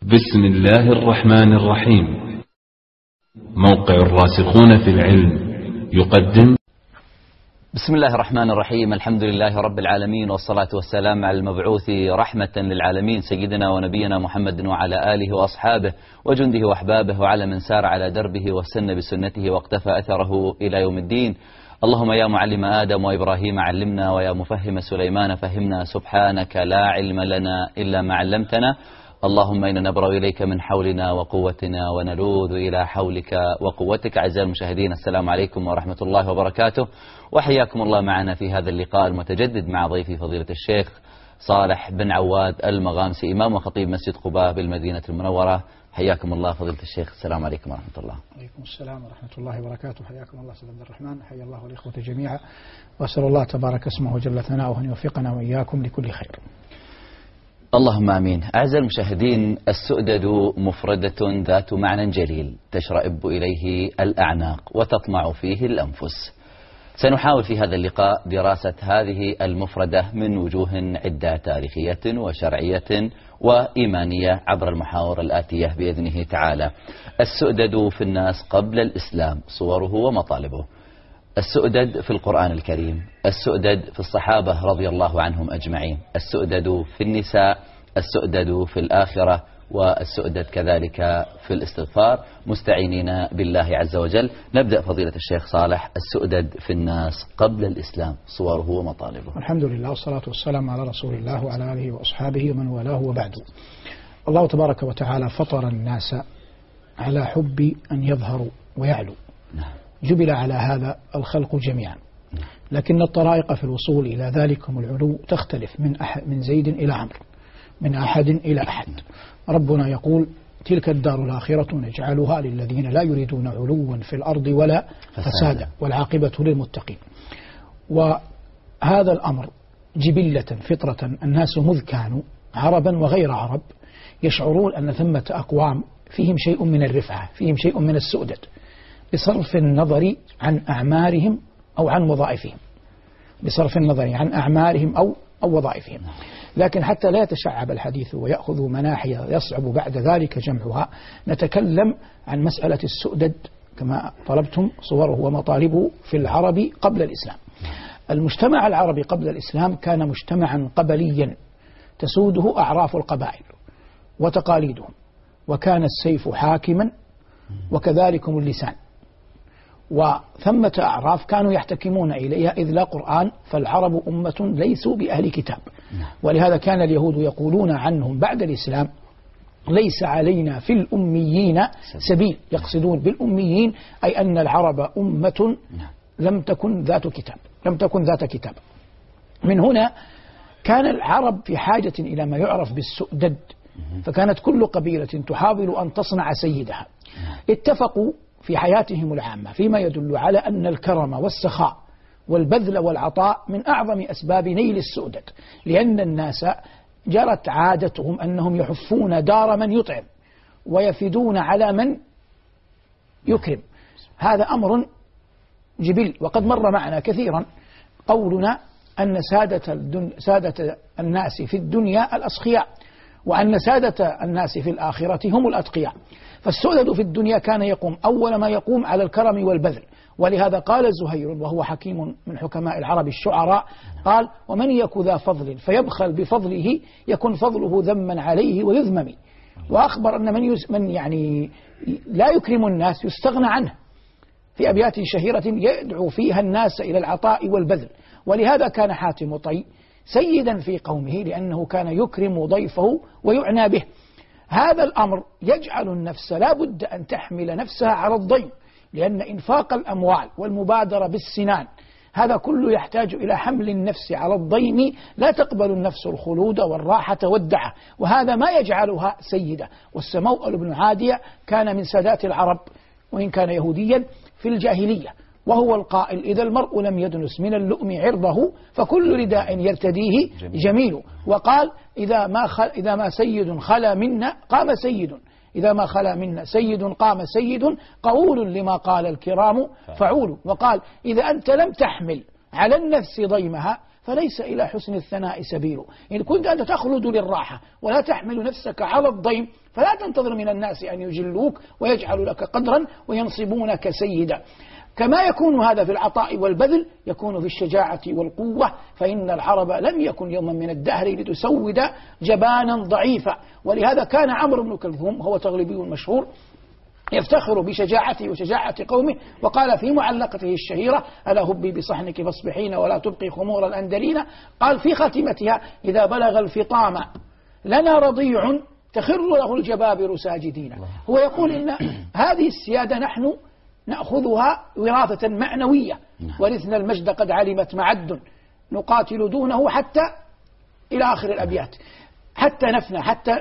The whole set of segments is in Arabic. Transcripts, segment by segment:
بسم الله الرحمن الرحيم. موقع الراسخون في العلم يقدم. بسم الله الرحمن الرحيم. الحمد لله رب العالمين، والصلاة والسلام على المبعوث رحمة للعالمين سيدنا ونبينا محمد وعلى آله وأصحابه وجنده وأحبابه وعلى من سار على دربه واستنى بسنته واقتفى أثره إلى يوم الدين. اللهم يا معلم آدم وإبراهيم علمنا، ويا مفهم سليمان فهمنا. سبحانك لا علم لنا إلا ما علمتنا. اللهم إنا نبرأ إليك من حولنا وقوتنا ونلوذ إلى حولك وقوتك. أعزائي المشاهدين، السلام عليكم ورحمة الله وبركاته، وحياكم الله معنا في هذا اللقاء المتجدد مع ضيفي فضيلة الشيخ صالح بن عواد المغامسي، إمام وخطيب مسجد قباء بالمدينة المنورة. حياكم الله فضيلة الشيخ، السلام عليكم ورحمة الله. وعليكم السلام ورحمة الله وبركاته. حياكم الله سيد عبد الرحمن، حيا الله الإخوة جميعا، وأسأل الله تبارك اسمه وجل ثناؤه أن يوفقنا وإياكم لكل خير. اللهم آمين. أعزائي المشاهدين، السؤدد مفردة ذات معنى جليل تشرئب إليه الأعناق وتطمع فيه الأنفس. سنحاول في هذا اللقاء دراسة هذه المفردة من وجوه عدة، تاريخية وشرعية وإيمانية، عبر المحاور الآتية بإذنه تعالى. السؤدد في الناس قبل الإسلام، صوره ومطالبه. السؤدد في القرآن الكريم، السؤدد في الصحابة رضي الله عنهم أجمعين، السؤدد في النساء، السؤدد في الآخرة، والسؤدد كذلك في الاستغفار، مستعينين بالله عز وجل. نبدأ فضيلة الشيخ صالح. السؤدد في الناس قبل الإسلام، صوره ومطالبه. الحمد لله والصلاة والسلام على رسول الله وعلى آله وأصحابه ومن والاه، وبعد. الله تبارك وتعالى فطر الناس على حب أن يظهروا ويعلوا. جبل على هذا الخلق جميعا، لكن الطرائق في الوصول إلى ذلكم العلو تختلف من زيد إلى عمرو، من أحد إلى أحد. ربنا يقول: تلك الدار الآخرة نجعلها للذين لا يريدون علوا في الأرض ولا فسادا والعاقبة للمتقين. وهذا الأمر جبلة فطرة الناس مذ كانوا عربا وغير عرب يشعرون أن ثمة أقوام فيهم شيء من الرفعة، فيهم شيء من السؤدد، بصرف النظر عن أعمارهم أو عن وظائفهم، بصرف النظر عن أعمارهم أو وظائفهم. لكن حتى لا يتشعب الحديث ويأخذ مناحي يصعب بعد ذلك جمعها، نتكلم عن مسألة السؤدد كما طلبتم، صوره ومطالبه في العرب قبل الإسلام. المجتمع العربي قبل الإسلام كان مجتمعا قبليا تسوده أعراف القبائل وتقاليدهم، وكان السيف حاكما وكذلكم اللسان، وثمة أعراف كانوا يحتكمون إليها إذ لا قرآن، فالعرب أمة ليسوا بأهل كتاب. ولهذا كان اليهود يقولون عنهم بعد الإسلام: ليس علينا في الأميين سبيل. يقصدون بالأميين أي أن العرب أمة لم تكن ذات كتاب، لم تكن ذات كتاب. من هنا كان العرب في حاجة إلى ما يعرف بالسؤدد، فكانت كل قبيلة تحاول أن تصنع سيدها. اتفقوا في حياتهم العامة فيما يدل على أن الكرم والسخاء والبذل والعطاء من أعظم أسباب نيل السؤدد، لأن الناس جرت عادتهم أنهم يحفون دار من يطعم ويفدون على من يكرم. هذا أمر جبل، وقد مر معنا كثيرا قولنا أن سادة الناس في الدنيا الأسخياء، وأن سادة الناس في الآخرة هم الأتقياء. فالسؤدد في الدنيا كان يقوم أول ما يقوم على الكرم والبذل. ولهذا قال زهير، وهو حكيم من حكماء العرب الشعراء، قال: ومن يك ذا فضل فيبخل بفضله يكن فضله ذما عليه ويذمم. وأخبر أن من يعني لا يكرم الناس يستغنى عنه، في أبيات شهيرة يدعو فيها الناس إلى العطاء والبذل. ولهذا كان حاتم طي سيدا في قومه، لأنه كان يكرم ضيفه ويعنى به. هذا الأمر يجعل النفس لا بد أن تحمل نفسها على الضيم، لأن إنفاق الأموال والمبادرة بالسنان هذا كله يحتاج إلى حمل النفس على الضيم. لا تقبل النفس الخلود والراحة والدعة، وهذا ما يجعلها سيدة. والسموأل بن عادية كان من سادات العرب، وإن كان يهوديا في الجاهلية، وهو القائل: إذا المرء لم يدنس من اللؤم عرضه فكل رداء يرتديه جميل. وقال: إذا ما سيد خلا منا قام سيد، إذا ما خلا منا سيد قام سيد، قول لما قال الكرام فعول. وقال: إذا أنت لم تحمل على النفس ضيمها فليس إلى حسن الثناء سبيل. إن كنت أنت تخلد للراحة ولا تحمل نفسك على الضيم فلا تنتظر من الناس أن يجلوك ويجعلوا لك قدرا وينصبونك سيدا. كما يكون هذا في العطاء والبذل يكون في الشجاعة والقوة، فإن العرب لم يكن يوما من الدهر لتسود جبانا ضعيفا. ولهذا كان عمرو بن كلثوم هو تغلبي المشهور يفتخر بشجاعته وشجاعة قومه، وقال في معلقته الشهيرة: ألا هبي بصحنك فاصبحين ولا تبقي خمور الأندلين. قال في خاتمتها: إذا بلغ الفطام لنا رضيع تخر له الجبابر ساجدين. هو يقول إن هذه السيادة نحن نأخذها وراثة معنوية، ورثنا المجد قد علمت معد نقاتل دونه حتى إلى آخر الأبيات، حتى نفنى، حتى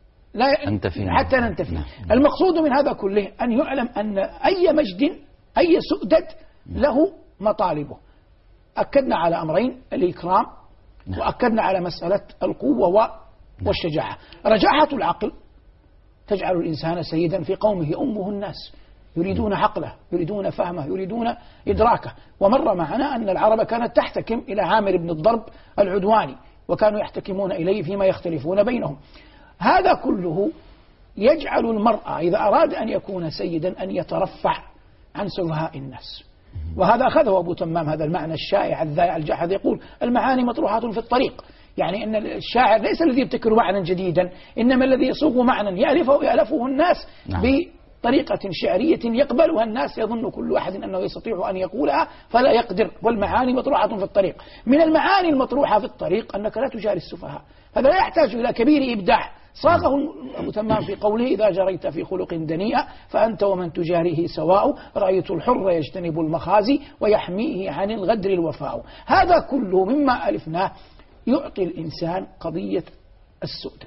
ننتفي. المقصود من هذا كله أن يعلم أن أي مجد أي سؤدد له مطالبه. أكدنا على أمرين: الإكرام، وأكدنا على مسألة القوة والشجاعة. رجاحة العقل تجعل الإنسان سيدا في قومه يؤمه الناس، يريدون عقله، يريدون فهمه، يريدون إدراكه. ومر معنا أن العرب كانت تحتكم إلى عامر بن الضرب العدواني، وكانوا يحتكمون إليه فيما يختلفون بينهم. هذا كله يجعل المرأة إذا أراد أن يكون سيدا أن يترفع عن سفهاء الناس. وهذا أخذه أبو تمام هذا المعنى الشائع الذائع الجاحظ، يقول: المعاني مطروحة في الطريق. يعني أن الشاعر ليس الذي يبتكر معنى جديدا، إنما الذي يصوغ معنى يألفه الناس بطريقة شعرية يقبلها الناس، يظن كل واحد أنه يستطيع أن يقولها فلا يقدر. والمعاني مطروحة في الطريق. من المعاني المطروحة في الطريق أنك لا تجاري السفهاء، هذا لا يحتاج إلى كبير إبداع. صاغه أبو تمام في قوله: إذا جريت في خلق دنيئة فأنت ومن تجاريه سواء، رأيت الحر يجتنب المخازي ويحميه عن الغدر الوفاء. هذا كله مما ألفناه يعطي الإنسان قضية السؤدد.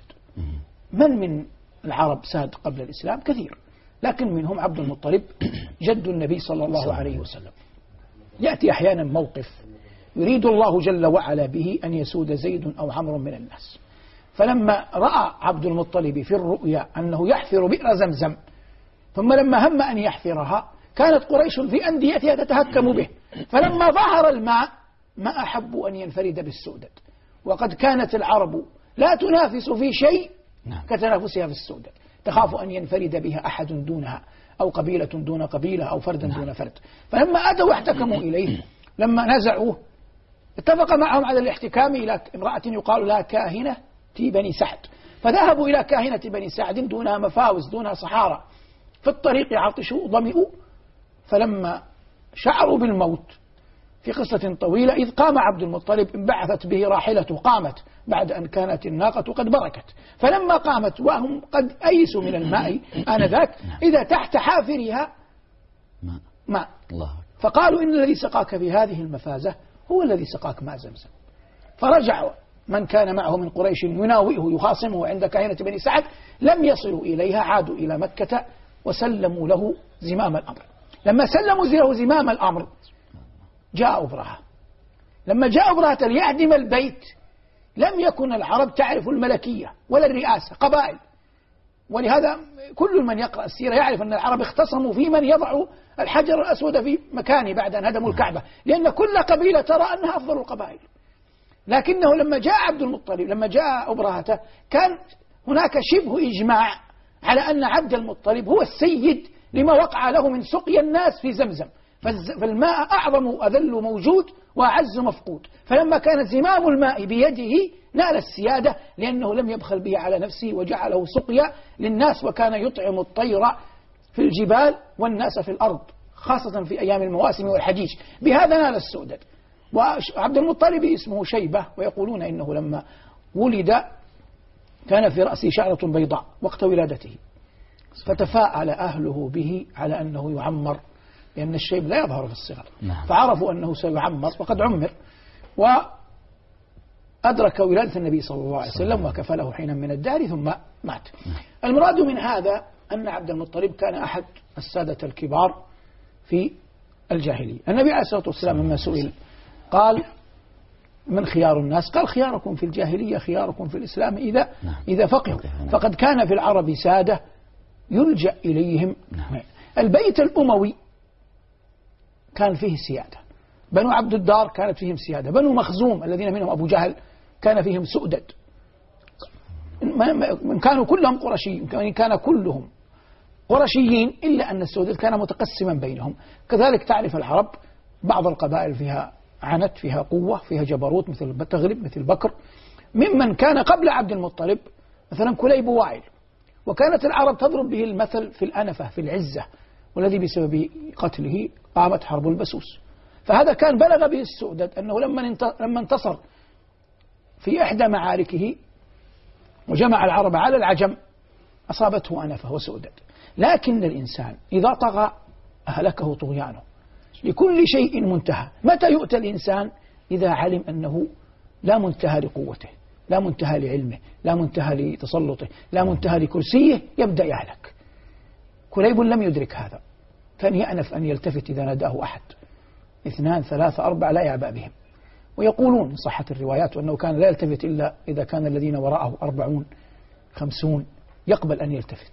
من العرب ساد قبل الإسلام؟ كثير، لكن منهم عبد المطلب جد النبي صلى الله عليه وسلم. يأتي أحيانا موقف يريد الله جل وعلا به أن يسود زيد أو عمرو من الناس، فلما رأى عبد المطلب في الرؤيا أنه يحفر بئر زمزم، ثم لما هم أن يحفرها كانت قريش في أنديتها تتهكم به، فلما ظهر الماء ما أحبوا أن ينفرد بالسؤدد. وقد كانت العرب لا تنافس في شيء كتنافسها في السؤدد، تخاف أن ينفرد بها أحد دونها، أو قبيلة دون قبيلة، أو فردا دون فرد. فلما أتوا واحتكموا إليه، لما نزعوه اتفق معهم على الاحتكام إلى امرأة يقال لها كاهنة بني سعد، فذهبوا إلى كاهنة بني سعد دونها مفاوز، دونها صحارى، في الطريق عطشوا ضمئوا، فلما شعروا بالموت في قصة طويلة إذ قام عبد المطلب انبعثت به راحلته، قامت بعد أن كانت الناقة قد بركت، فلما قامت وهم قد أيسوا من الماء آنذاك إذا تحت حافرها ماء، فقالوا إن الذي سقاك في هذه المفازة هو الذي سقاك ماء زمزم. فرجع من كان معه من قريش يناوئه يخاصمه عند كاهنة بني سعد، لم يصلوا إليها، عادوا إلى مكة وسلموا له زمام الأمر. لما سلموا له زمام الأمر جاء أبرهة. لما جاء أبرهة ليهدم البيت لم يكن العرب تعرف الملكية ولا الرئاسة، قبائل. ولهذا كل من يقرأ السيرة يعرف أن العرب اختصموا في من يضع الحجر الأسود في مكانه بعد أن هدموا الكعبة، لأن كل قبيلة ترى أنها أفضل القبائل. لكنه لما جاء عبد المطلب، لما جاء أبرهة، كان هناك شبه إجماع على أن عبد المطلب هو السيد لما وقع له من سقيا الناس في زمزم، فالماء أعظم وأذل موجود وأعز مفقود. فلما كان زمام الماء بيده نال السيادة، لأنه لم يبخل به على نفسه وجعله سقيا للناس، وكان يطعم الطير في الجبال والناس في الأرض، خاصة في أيام المواسم والحجيج. بهذا نال السؤدد. وعبد المطلب اسمه شيبة، ويقولون إنه لما ولد كان في رأسه شعرة بيضاء وقت ولادته، فتفاءل أهله به على أنه يعمر، لأن الشيب لا يظهر في الصغر، فعرفوا أنه سيعمر وقد عمر، وأدرك ولادة النبي صلى الله عليه وسلم وكفله حينا من الدار ثم مات. المراد من هذا أن عبد المطلب كان أحد السادة الكبار في الجاهلية. النبي عليه الصلاة والسلام لما سئل قال: من خيار الناس؟ قال: خياركم في الجاهلية خياركم في الإسلام إذا فقهوا. فقد كان في العرب سادة يلجأ إليهم. البيت الأموي كان فيه سيادة، بنو عبد الدار كانت فيهم سيادة، بنو مخزوم الذين منهم أبو جهل كان فيهم سؤدد، من كانوا كلهم قرشيين، كان كلهم قرشيين إلا أن السؤدد كان متقسما بينهم. كذلك تعرف العرب بعض القبائل فيها عنت، فيها قوة، فيها جبروت، مثل تغلب، مثل بكر. ممن كان قبل عبد المطلب مثلا كليب وائل، وكانت العرب تضرب به المثل في الأنفة، في العزة، والذي بسبب قتله قامت حرب البسوس. فهذا كان بلغ به السؤدد أنه لما انتصر في إحدى معاركه وجمع العرب على العجم أصابته أنفة وسؤدد. لكن الإنسان إذا طغى أهلكه طغيانه، لكل شيء منتهى. متى يؤتى الإنسان؟ إذا علم أنه لا منتهى لقوته، لا منتهى لعلمه، لا منتهى لتسلطه، لا منتهى لكرسيه، يبدأ يهلك. كليب لم يدرك هذا، كان يأنف أن يلتفت إذا ناداه أحد، 2 3 4 لا يعبأ بهم. ويقولون صحة الروايات أنه كان لا يلتفت إلا إذا كان الذين وراءه 40 50 يقبل أن يلتفت،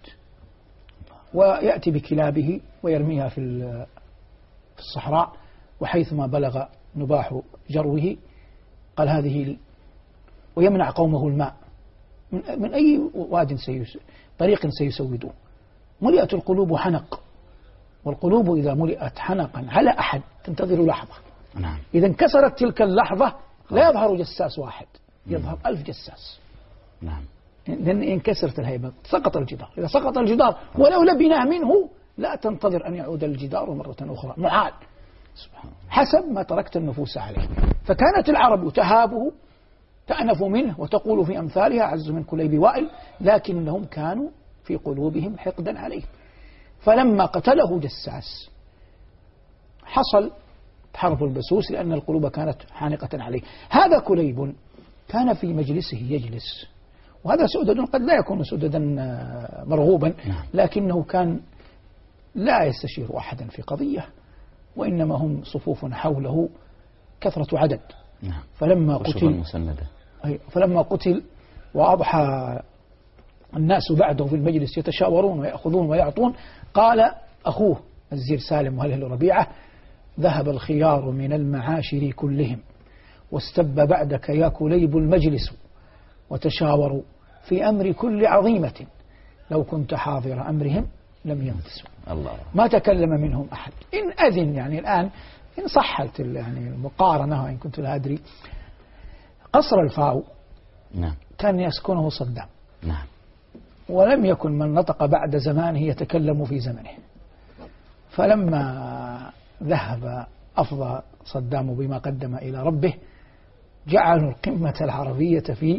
ويأتي بكلابه ويرميها في الصحراء، وحيثما بلغ نباح جروه قال هذه، ويمنع قومه الماء من أي واد طريق سيسودوه. ملئت القلوب حنق، والقلوب إذا ملئت حنقا على أحد تنتظر لحظة. نعم. إذا انكسرت تلك اللحظة لا يظهر جساس واحد، يظهر 1000 جساس. نعم. لأن انكسرت الهيبة سقط الجدار. إذا سقط الجدار ولو لبناه منه لا تنتظر أن يعود الجدار مرة أخرى، معاد حسب ما تركت النفوس عليه. فكانت العرب تهابه، تأنف منه وتقول في أمثالها عز من كليب وائل، لكنهم كانوا في قلوبهم حقدا عليه. فلما قتله جساس حصل حرب البسوس، لأن القلوب كانت حانقة عليه. هذا كليب كان في مجلسه يجلس، وهذا سؤدد قد لا يكون سؤددا مرغوبا، لكنه كان لا يستشير أحدا في قضية، وإنما هم صفوف حوله كثرة عدد. فلما قتل وأضحى الناس بعده في المجلس يتشاورون ويأخذون ويعطون، قال أخوه الزير سالم وهلهل ربيعة: ذهب الخيار من المعاشر كلهم، واستب بعدك يا كليب المجلس، وتشاوروا في أمر كل عظيمة، لو كنت حاضر أمرهم لم ينفسوا. الله. ما تكلم منهم أحد. إن أذن يعني الآن إن صحت يعني المقارنة، وإن كنت لا أدري، قصر الفاو كان يسكنه صدام، ولم يكن من نطق بعد زمانه يتكلم في زمنه. فلما ذهب أفضى صدام بما قدم إلى ربه، جعلوا القمة العربية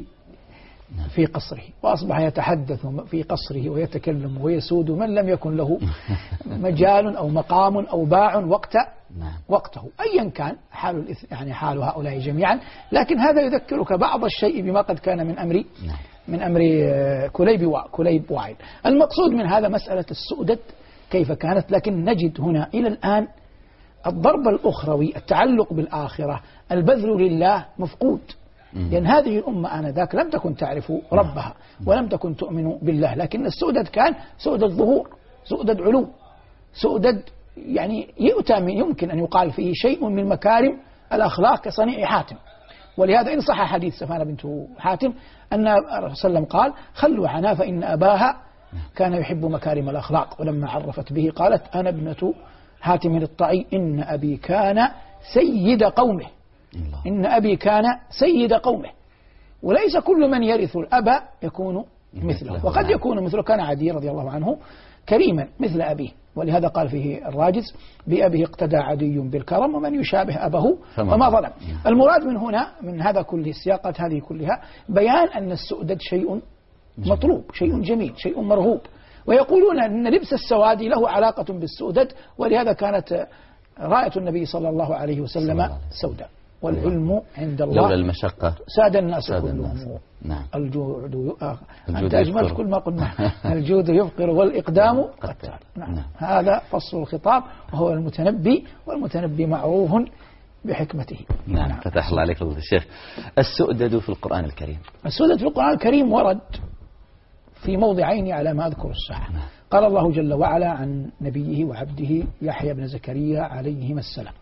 في قصره، وأصبح يتحدث في قصره ويتكلم ويسود من لم يكن له مجال أو مقام أو باع وقته، أيا كان حال هؤلاء جميعا. لكن هذا يذكرك بعض الشيء بما قد كان من أمر كليب وائل. المقصود من هذا مسألة السؤدد كيف كانت، لكن نجد هنا إلى الآن الضرب الأخروي، التعلق بالآخرة، البذل لله مفقود. لأن هذه الأمة آنذاك لم تكن تعرف ربها ولم تكن تؤمن بالله، لكن السؤدد كان سؤدد ظهور، سؤدد علو، سؤدد يعني يمكن أن يقال فيه شيء من مكارم الأخلاق كصنيع حاتم. ولهذا إن صح حديث سفانة بنت حاتم أن الرسول صلى الله عليه وسلم قال: خلوا عنها فإن أباها كان يحب مكارم الأخلاق. ولما عرفت به قالت: أنا ابنة حاتم الطعي، إن أبي كان سيد قومه. إن أبي كان سيد قومه. وليس كل من يرث الأب يكون مثله، وقد يكون مثله. كان عدي رضي الله عنه كريما مثل أبيه، ولهذا قال فيه الراجز: بأبيه اقتدى عدي بالكرم، ومن يشابه أبه فما ظلم. المراد من هنا من هذا كل السياقات هذه كلها بيان أن السؤدد شيء مطلوب، شيء جميل، شيء مرغوب. ويقولون أن لبس السواد له علاقة بالسؤدد، ولهذا كانت راية النبي صلى الله عليه وسلم سوداء. والعلم عند الله لولا المشقة ساد الناس كلهم. الجود أنت أجملت كل ما قلنا. الجود يفقر والإقدام قتال. هذا فصل الخطاب، وهو المتنبي، والمتنبي معروف بحكمته. فتح الله عليك الشيخ. السؤدد في القرآن الكريم. السؤدد في القرآن الكريم ورد في موضعين على ما أذكر الساعة. قال الله جل وعلا عن نبيه وعبده يحيى بن زكريا عليهما السلام: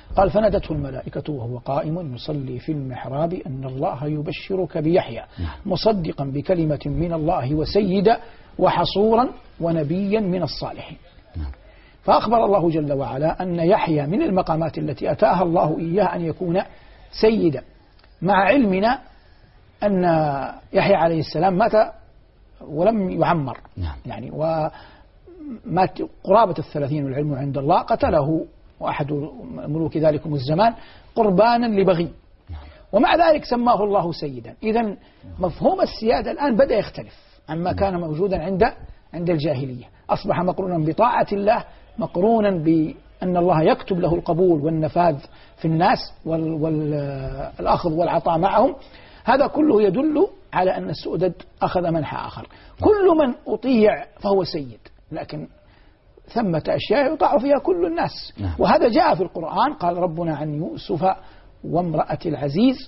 قال فنادته الملائكة وهو قائم يصلي في المحراب أن الله يبشرك بيحيى مصدقا بكلمة من الله وسيدا وحصورا ونبيا من الصالحين. فأخبر الله جل وعلا أن يحيى من المقامات التي أتاها الله إياه أن يكون سيدا، مع علمنا أن يحيى عليه السلام مات ولم يعمر، يعني ومات قرابة 30 والعلم عند الله، قتله وأحد ملوك ذلكم الزمان قربانا لبغي، ومع ذلك سماه الله سيدا. إذن مفهوم السيادة الآن بدأ يختلف عما كان موجودا عند الجاهلية، أصبح مقرونا بطاعة الله، مقرونا بأن الله يكتب له القبول والنفاذ في الناس والأخذ والعطاء معهم. هذا كله يدل على أن السؤدد أخذ منحى آخر. كل من أطيع فهو سيد، لكن ثمة أشياء يطاع فيها كل الناس، وهذا جاء في القرآن. قال ربنا عن يوسف وامرأة العزيز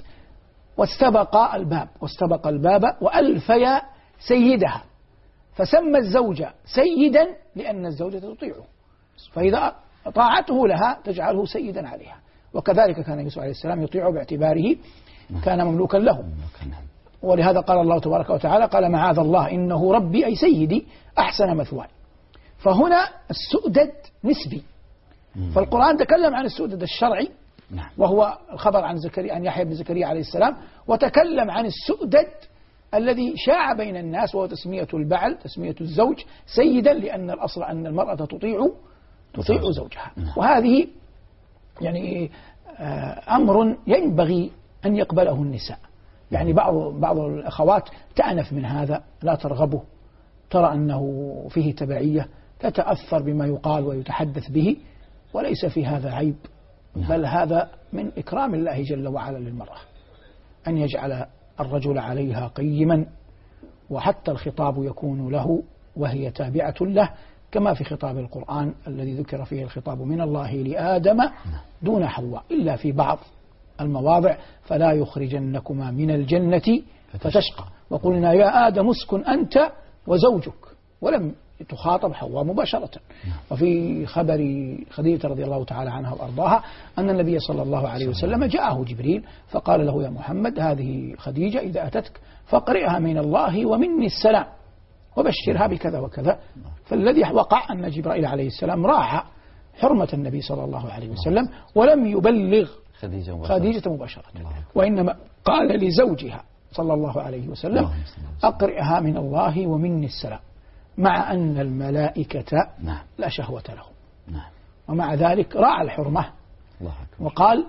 واستبق الباب وألفيا سيدها، فسمى الزوج سيدا لأن الزوجة تطيعه، فإذا طاعته لها تجعله سيدا عليها. وكذلك كان يوسف عليه السلام يطيعه باعتباره كان مملوكا له، ولهذا قال الله تبارك وتعالى قال معاذ الله إنه ربي أي سيدي أحسن مثواي. فهنا السؤدد نسبي، فالقرآن تكلم عن السؤدد الشرعي وهو الخبر عن يحيى بن زكريا عليه السلام، وتكلم عن السؤدد الذي شاع بين الناس وهو تسمية البعل، تسمية الزوج سيدا، لأن الأصل أن المرأة تطيع زوجها. وهذه يعني أمر ينبغي أن يقبله النساء. يعني بعض الأخوات تأنف من هذا، لا ترغبه، ترى أنه فيه تبعية، تتأثر بما يقال ويتحدث به، وليس في هذا عيب، بل هذا من إكرام الله جل وعلا للمرأة أن يجعل الرجل عليها قيما، وحتى الخطاب يكون له وهي تابعة له، كما في خطاب القرآن الذي ذكر فيه الخطاب من الله لآدم دون حواء إلا في بعض المواضع، فلا يخرجنكما من الجنة فتشقى، وقلنا يا آدم اسكن أنت وزوجك، ولم تخاطب حواء مباشرة. وفي خبر خديجة رضي الله تعالى عنها وأرضاها أن النبي صلى الله عليه وسلم جاءه جبريل فقال له يا محمد هذه خديجة إذا أتتك فاقرئها من الله ومني السلام وبشرها بكذا وكذا. فالذي وقع أن جبريل عليه السلام راعى حرمة النبي صلى الله عليه وسلم ولم يبلغ خديجة مباشرة، وإنما قال لزوجها صلى الله عليه وسلم أقرئها من الله ومني السلام، مع أن الملائكة لا شهوة لهم، ومع ذلك راعى الحرمة وقال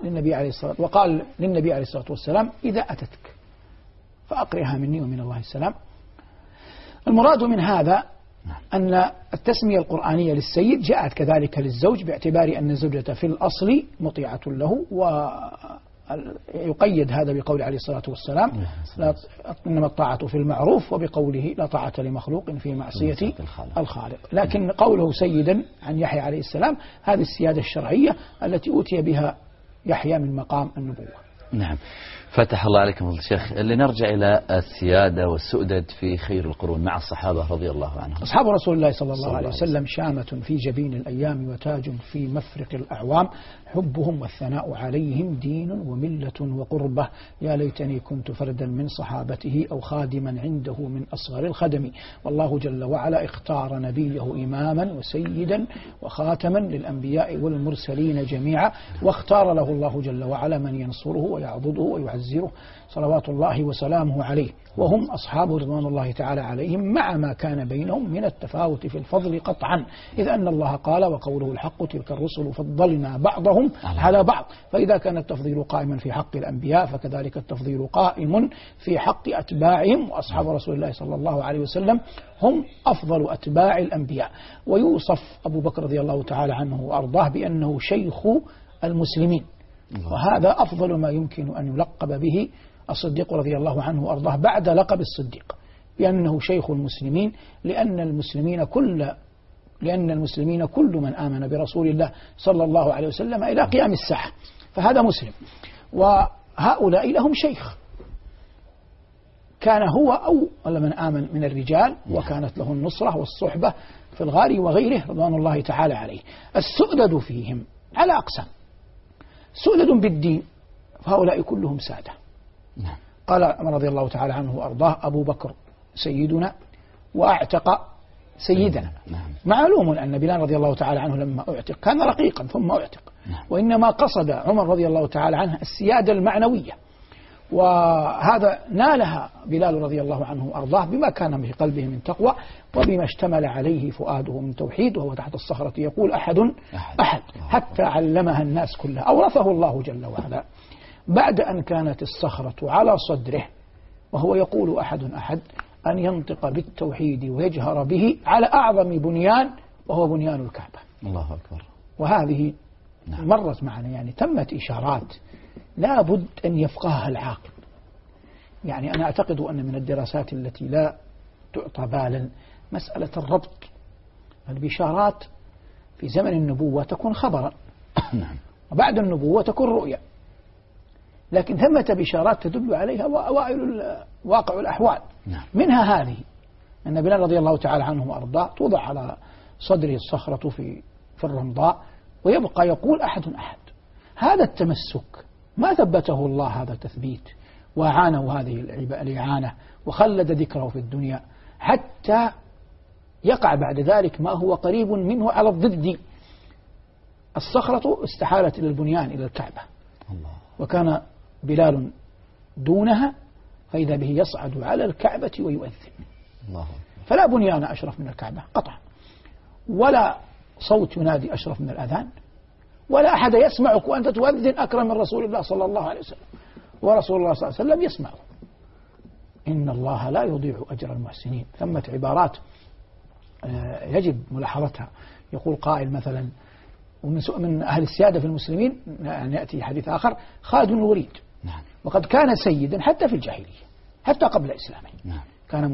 للنبي عليه الصلاة والسلام إذا أتتك فأقرئها مني ومن الله السلام. المراد من هذا أن التسمية القرآنية للسيد جاءت كذلك للزوج، باعتبار أن الزوجة في الأصل مطيعة له، ويقيد هذا بقول عليه الصلاة والسلام إنما الطاعة في المعروف، وبقوله لا طاعة لمخلوق في معصية الخالق. لكن قوله سيدا عن يحيى عليه السلام هذه السيادة الشرعية التي أوتي بها يحيى من مقام النبوة. نعم، فتح الله عليكم فضيلة الشيخ. لنرجع إلى السيادة والسؤدد في خير القرون مع الصحابة رضي الله عنهم. أصحاب رسول الله صلى الله عليه وسلم شامة في جبين الأيام وتاج في مفرق الأعوام، حبهم والثناء عليهم دين وملة وقربة، يا ليتني كنت فردا من صحابته أو خادما عنده من أصغر الخدم. والله جل وعلا اختار نبيه إماما وسيدا وخاتما للأنبياء والمرسلين جميعا، واختار له الله جل وعلا من ينصره ويعضده ويعزره صلوات الله وسلامه عليه، وهم أصحاب رضوان الله تعالى عليهم، مع ما كان بينهم من التفاوت في الفضل قطعا، إذ أن الله قال وقوله الحق تلك الرسل فضلنا بعضهم على بعض. فإذا كان التفضيل قائما في حق الأنبياء فكذلك التفضيل قائم في حق أتباعهم، وأصحاب رسول الله صلى الله عليه وسلم هم أفضل أتباع الأنبياء. ويوصف أبو بكر رضي الله تعالى عنه وأرضاه بأنه شيخ المسلمين، وهذا أفضل ما يمكن أن يلقب به الصديق رضي الله عنه وأرضاه بعد لقب الصديق، لأنه شيخ المسلمين، لأن المسلمين كل من آمن برسول الله صلى الله عليه وسلم إلى قيام الساعة، فهذا مسلم. وهؤلاء لهم شيخ كان هو أول من آمن من الرجال، وكانت له النصرة والصحبة في الغار وغيره رضوان الله تعالى عليه. السؤدد فيهم على أقسام، سؤدد بالدين، فهؤلاء كلهم سادة. قال عمر رضي الله تعالى عنه وأرضاه: أبو بكر سيدنا وأعتق سيدنا. معلوم أن بلال رضي الله تعالى عنه لما أعتق كان رقيقا ثم أعتق، وإنما قصد عمر رضي الله تعالى عنه السيادة المعنوية، وهذا نالها بلال رضي الله عنه وأرضاه بما كان في قلبه من تقوى وبما اشتمل عليه فؤاده من توحيد. وهو تحت الصخرة يقول: أحد أحد، حتى علمها الناس كلها. أورثه الله جل وعلا بعد أن كانت الصخرة على صدره وهو يقول أحد أحد أن ينطق بالتوحيد ويجهر به على أعظم بنيان وهو بنيان الكعبة. الله أكبر. وهذه مرت معنا، يعني تمت إشارات لا بد أن يفقهها العاقل. يعني أنا أعتقد أن من الدراسات التي لا تعطى بالا مسألة الربط. البشارات في زمن النبوة تكون خبرا، وبعد النبوة تكون رؤيا، لكن ثمة بشارات تدل عليها واقع الأحوال. منها هذه أن بلال رضي الله تعالى عنه وأرضاه توضع على صدره الصخرة في الرمضاء ويبقى يقول أحد أحد. هذا التمسك ما ثبته الله هذا التثبيت وأعانه هذه الإعانة وخلد ذكره في الدنيا حتى يقع بعد ذلك ما هو قريب منه على الضد. الصخرة استحالت إلى البنيان إلى الكعبة، وكان بلال دونها فإذا به يصعد على الكعبة ويؤذن. فلا بنيان أشرف من الكعبة قطعا، ولا صوت ينادي أشرف من الأذان، ولا أحد يسمعك وأنت تؤذن أكرم من رسول الله صلى الله عليه وسلم، ورسول الله صلى الله عليه وسلم يسمعه. إن الله لا يضيع أجر المحسنين. ثمة عبارات يجب ملاحظتها. يقول قائل مثلا، ومن أهل السيادة في المسلمين يعني يأتي حديث آخر: خالد بن الوليد وقد كان سيدا حتى في الجاهلية، حتى قبل إسلامه كان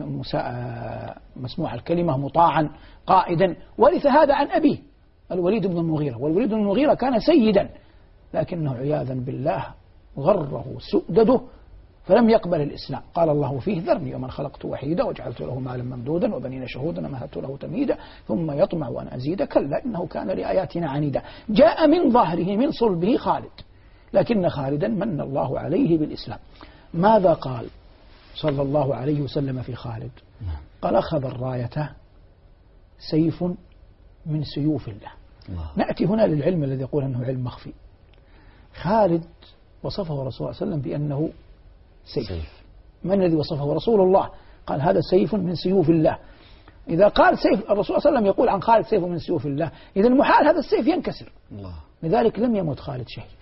مسموع الكلمة، مطاعا، قائدا، ورث هذا عن أبيه الوليد بن المغيرة. والوليد بن المغيرة كان سيدا، لكنه عياذا بالله غره سؤدده فلم يقبل الإسلام. قال الله فيه: ذرني ومن خلقت وحيدا وجعلت له مالا ممدودا وبنين شهودا ومهدت له تمهيدا ثم يطمع أن أزيد كلا إنه كان لآياتنا عنيدا. جاء من ظهره من صلبه خالد، لكن خالدا من الله عليه بالإسلام. ماذا قال صلى الله عليه وسلم في خالد؟ قال: أخذ الراية سيف من سيوف الله. نأتي هنا للعلم الذي يقول أنه علم مخفي. خالد وصفه رسول الله صلى الله عليه وسلم بأنه سيف. من الذي وصفه؟ رسول الله. قال: هذا سيف من سيوف الله. إذا قال سيف الرسول صلى الله عليه وسلم يقول عن خالد سيف من سيوف الله، إذا محال هذا السيف ينكسر. لذلك لم يمت خالد شهيدا،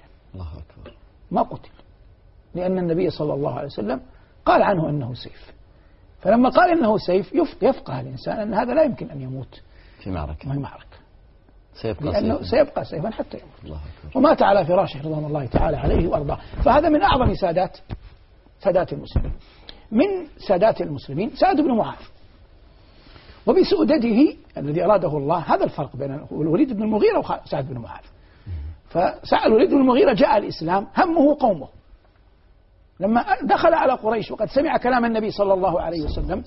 ما قتل، لأن النبي صلى الله عليه وسلم قال عنه أنه سيف. فلما قال إنه سيف يفقه الإنسان أن هذا لا يمكن أن يموت في معركة، لأنه سيبقى سيفا حتى يموت. ومات على فراشه رضوان الله تعالى عليه وأرضاه. فهذا من أعظم سادات المسلمين. من سادات المسلمين سعد بن معاذ، وبسؤدده الذي أراده الله هذا الفرق بين الوليد بن المغيرة وسعد بن معاذ. فسعد الوليد بن المغيرة جاء الإسلام همه قومه، لما دخل على قريش وقد سمع كلام النبي صلى الله عليه وسلم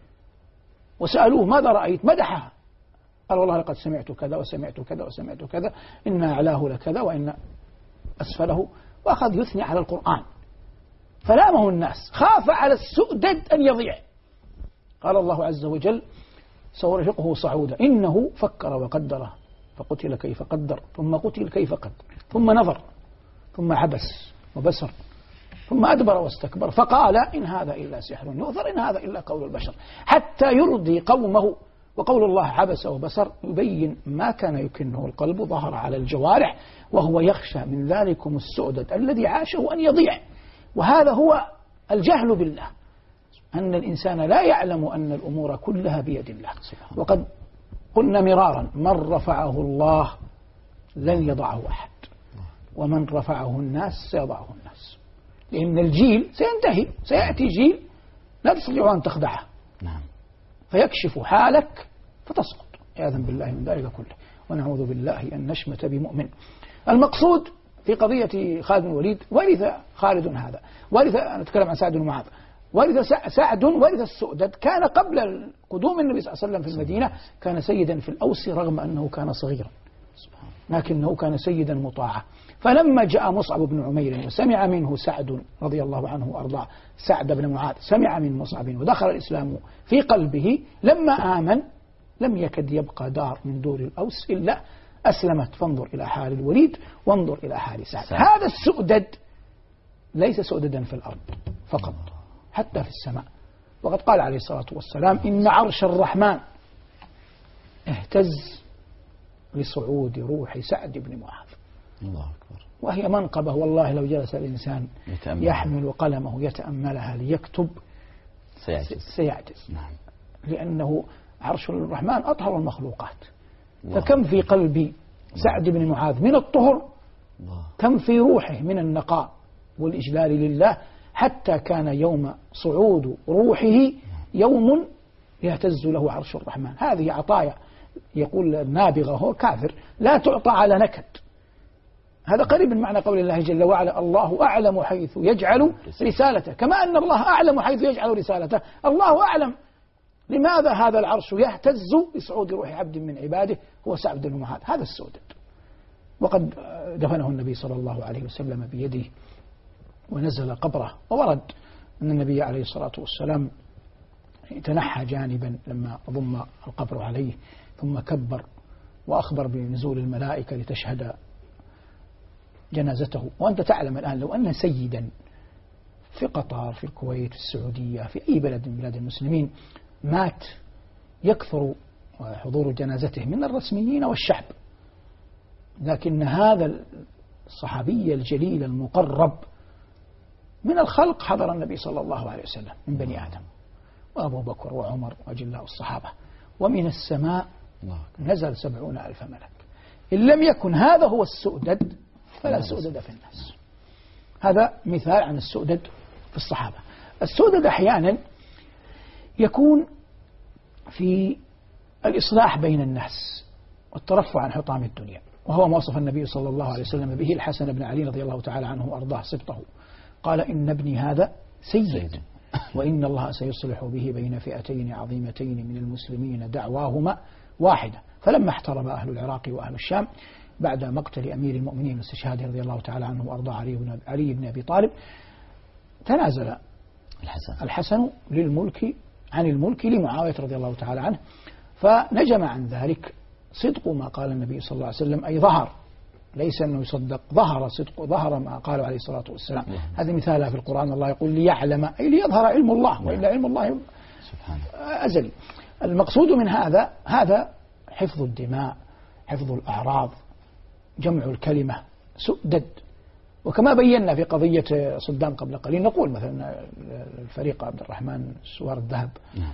وسألوه: ماذا رأيت؟ مدحه، قال: والله لقد سمعت كذا وسمعت كذا وسمعت كذا، إن أعلاه لكذا وإن أسفله، وأخذ يثني على القرآن. فلامه الناس، خاف على السؤدد أن يضيع. قال الله عز وجل: سأرهقه صعودا إنه فكر وقدر فقتل كيف قدر ثم قتل كيف قدر ثم نظر ثم عبس وبسر ثم أدبر واستكبر فقال: إن هذا إلا سحر يؤثر، إن هذا إلا قول البشر، حتى يرضي قومه. وقول الله عبس وبسر يبين ما كان يكنه القلب ظهر على الجوارح، وهو يخشى من ذلكم السؤدد الذي عاشه أن يضيع. وهذا هو الجهل بالله، أن الإنسان لا يعلم أن الأمور كلها بيد الله. وقد قلنا مرارا: من رفعه الله لن يضعه أحد، ومن رفعه الناس سيضعه الناس، لأن الجيل سينتهي، سيأتي جيل لا تستطيع أن تخدعه فيكشف حالك فتسقط عياذا بالله من ذلك كله، ونعوذ بالله أن نشمت بمؤمن. المقصود في قضية خالد بن الوليد: ورث خالد هذا، نتكلم عن سعد بن معاذ، سعد ورث السؤدد. كان قبل قدوم النبي صلى الله عليه وسلم في المدينة كان سيدا في الأوس رغم أنه كان صغيرا، لكنه كان سيدا مطاعا. فلما جاء مصعب بن عمير وسمع منه سعد رضي الله عنه وأرضاه، سعد بن معاذ سمع من مصعب ودخل الإسلام في قلبه، لما آمن لم يكد يبقى دار من دور الأوس إلا أسلمت. فانظر إلى حال الوليد وانظر إلى حال سعد. هذا السؤدد ليس سؤددا في الأرض فقط، حتى في السماء. وقد قال عليه الصلاة والسلام: إن عرش الرحمن اهتز لصعود روح سعد بن معاذ. الله أكبر. وهي منقبة والله لو جلس الإنسان يحمل قلمه يتأملها ليكتب سيعجز. لأنه عرش الرحمن أطهر المخلوقات. فكم في قلب سعد بن معاذ من الطهر، كم في روحه من النقاء والإجلال لله، حتى كان يوم صعود روحه يوم يهتز له عرش الرحمن. هذه عطايا، يقول النابغة هو كافر، لا تعطى على نكد. هذا قريب من معنى قول الله جل وعلا: الله أعلم حيث يجعل رسالته. كما أن الله أعلم حيث يجعل رسالته، الله أعلم لماذا هذا العرش يهتز بصعود روح عبد من عباده هو سعد بن معاذ. هذا السؤدد. وقد دفنه النبي صلى الله عليه وسلم بيده ونزل قبره. وورد أن النبي عليه الصلاة والسلام تنحى جانبا لما ضم القبر عليه، ثم كبر وأخبر بنزول الملائكة لتشهد جنازته. وأنت تعلم الآن لو أن سيدا في قطر، في الكويت، في السعودية، في أي بلد من بلاد المسلمين مات، يكثر حضور جنازته من الرسميين والشعب. لكن هذا الصحابي الجليل المقرب من الخلق حضر النبي صلى الله عليه وسلم من بني آدم، وأبو بكر وعمر وأجلاء الصحابة. ومن السماء نزل 70,000 ملك. إن لم يكن هذا هو السؤدد فلا سؤدد في الناس. هذا مثال عن السؤدد في الصحابة. السؤدد أحيانا يكون في الإصلاح بين الناس والترفع عن حطام الدنيا، وهو ما وصف النبي صلى الله عليه وسلم به الحسن بن علي رضي الله تعالى عنه وأرضاه سبطه. قال: إن ابني هذا سيد، وإن الله سيصلح به بين فئتين عظيمتين من المسلمين دعواهما واحدة. فلما احترم أهل العراق وأهل الشام بعد مقتل أمير المؤمنين واستشهاده رضي الله تعالى عنه وأرضاه علي بن أبي طالب، تنازل الحسن عن الملك لمعاوية رضي الله تعالى عنه، فنجم عن ذلك صدق ما قال النبي صلى الله عليه وسلم، أي ظهر، ليس أنه يصدق، ظهر صدق، ظهر ما قاله عليه الصلاة والسلام. هذا مثالها في القرآن، الله يقول: ليعلم، أي ليظهر علم الله، وإلا علم الله سبحانه أزلي. المقصود من هذا حفظ الدماء، حفظ الأعراض، جمع الكلمة، سؤدد. وكما بينا في قضية صدام قبل قليل، نقول مثلا الفريق عبد الرحمن سوار الذهب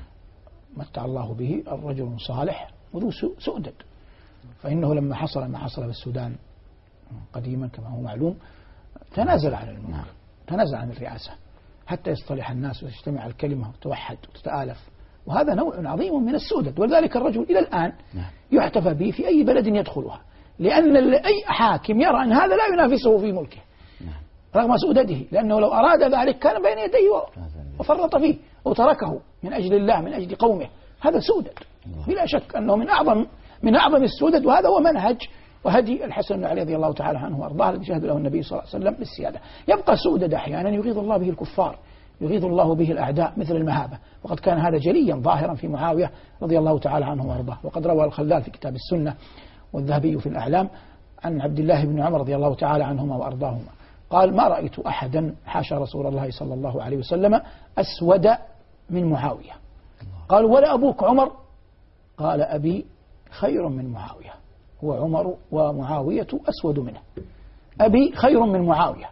متع الله به، الرجل صالح وذو سؤدد. فإنه لما حصل ما حصل بالسودان قديما كما هو معلوم، تنازل عن الملك، تنازل عن الرئاسة حتى يصطلح الناس وتجتمع الكلمة وتوحد وتتآلف. وهذا نوع عظيم من السؤدد. ولذلك الرجل إلى الآن يحتفى به في أي بلد يدخلها، لأن أي حاكم يرى أن هذا لا ينافسه في ملكه رغم سؤدده، لأنه لو أراد ذلك كان بين يديه وفرط فيه وتركه من أجل الله، من أجل قومه. هذا سؤدد بلا شك أنه من أعظم السؤدد. وهذا هو منهج وهدي الحسن بن علي رضي الله تعالى عنه وأرضاه الذي شهد له النبي صلى الله عليه وسلم بالسيادة. يبقى سؤدد أحيانا يغيظ الله به الكفار، يغيظ الله به الأعداء، مثل المهابة. وقد كان هذا جليا ظاهرا في معاوية رضي الله تعالى عنه وأرضاه. وقد روى الخلال في كتاب السنة والذهبي في الأعلام عن عبد الله بن عمر رضي الله تعالى عنهما وأرضاهما قال: ما رأيت أحدا حاشا رسول الله صلى الله عليه وسلم أسود من معاوية. قال: ولا أبوك عمر؟ قال: أبي خير من معاوية، هو عمر ومعاوية أسود منه. أبي خير من معاوية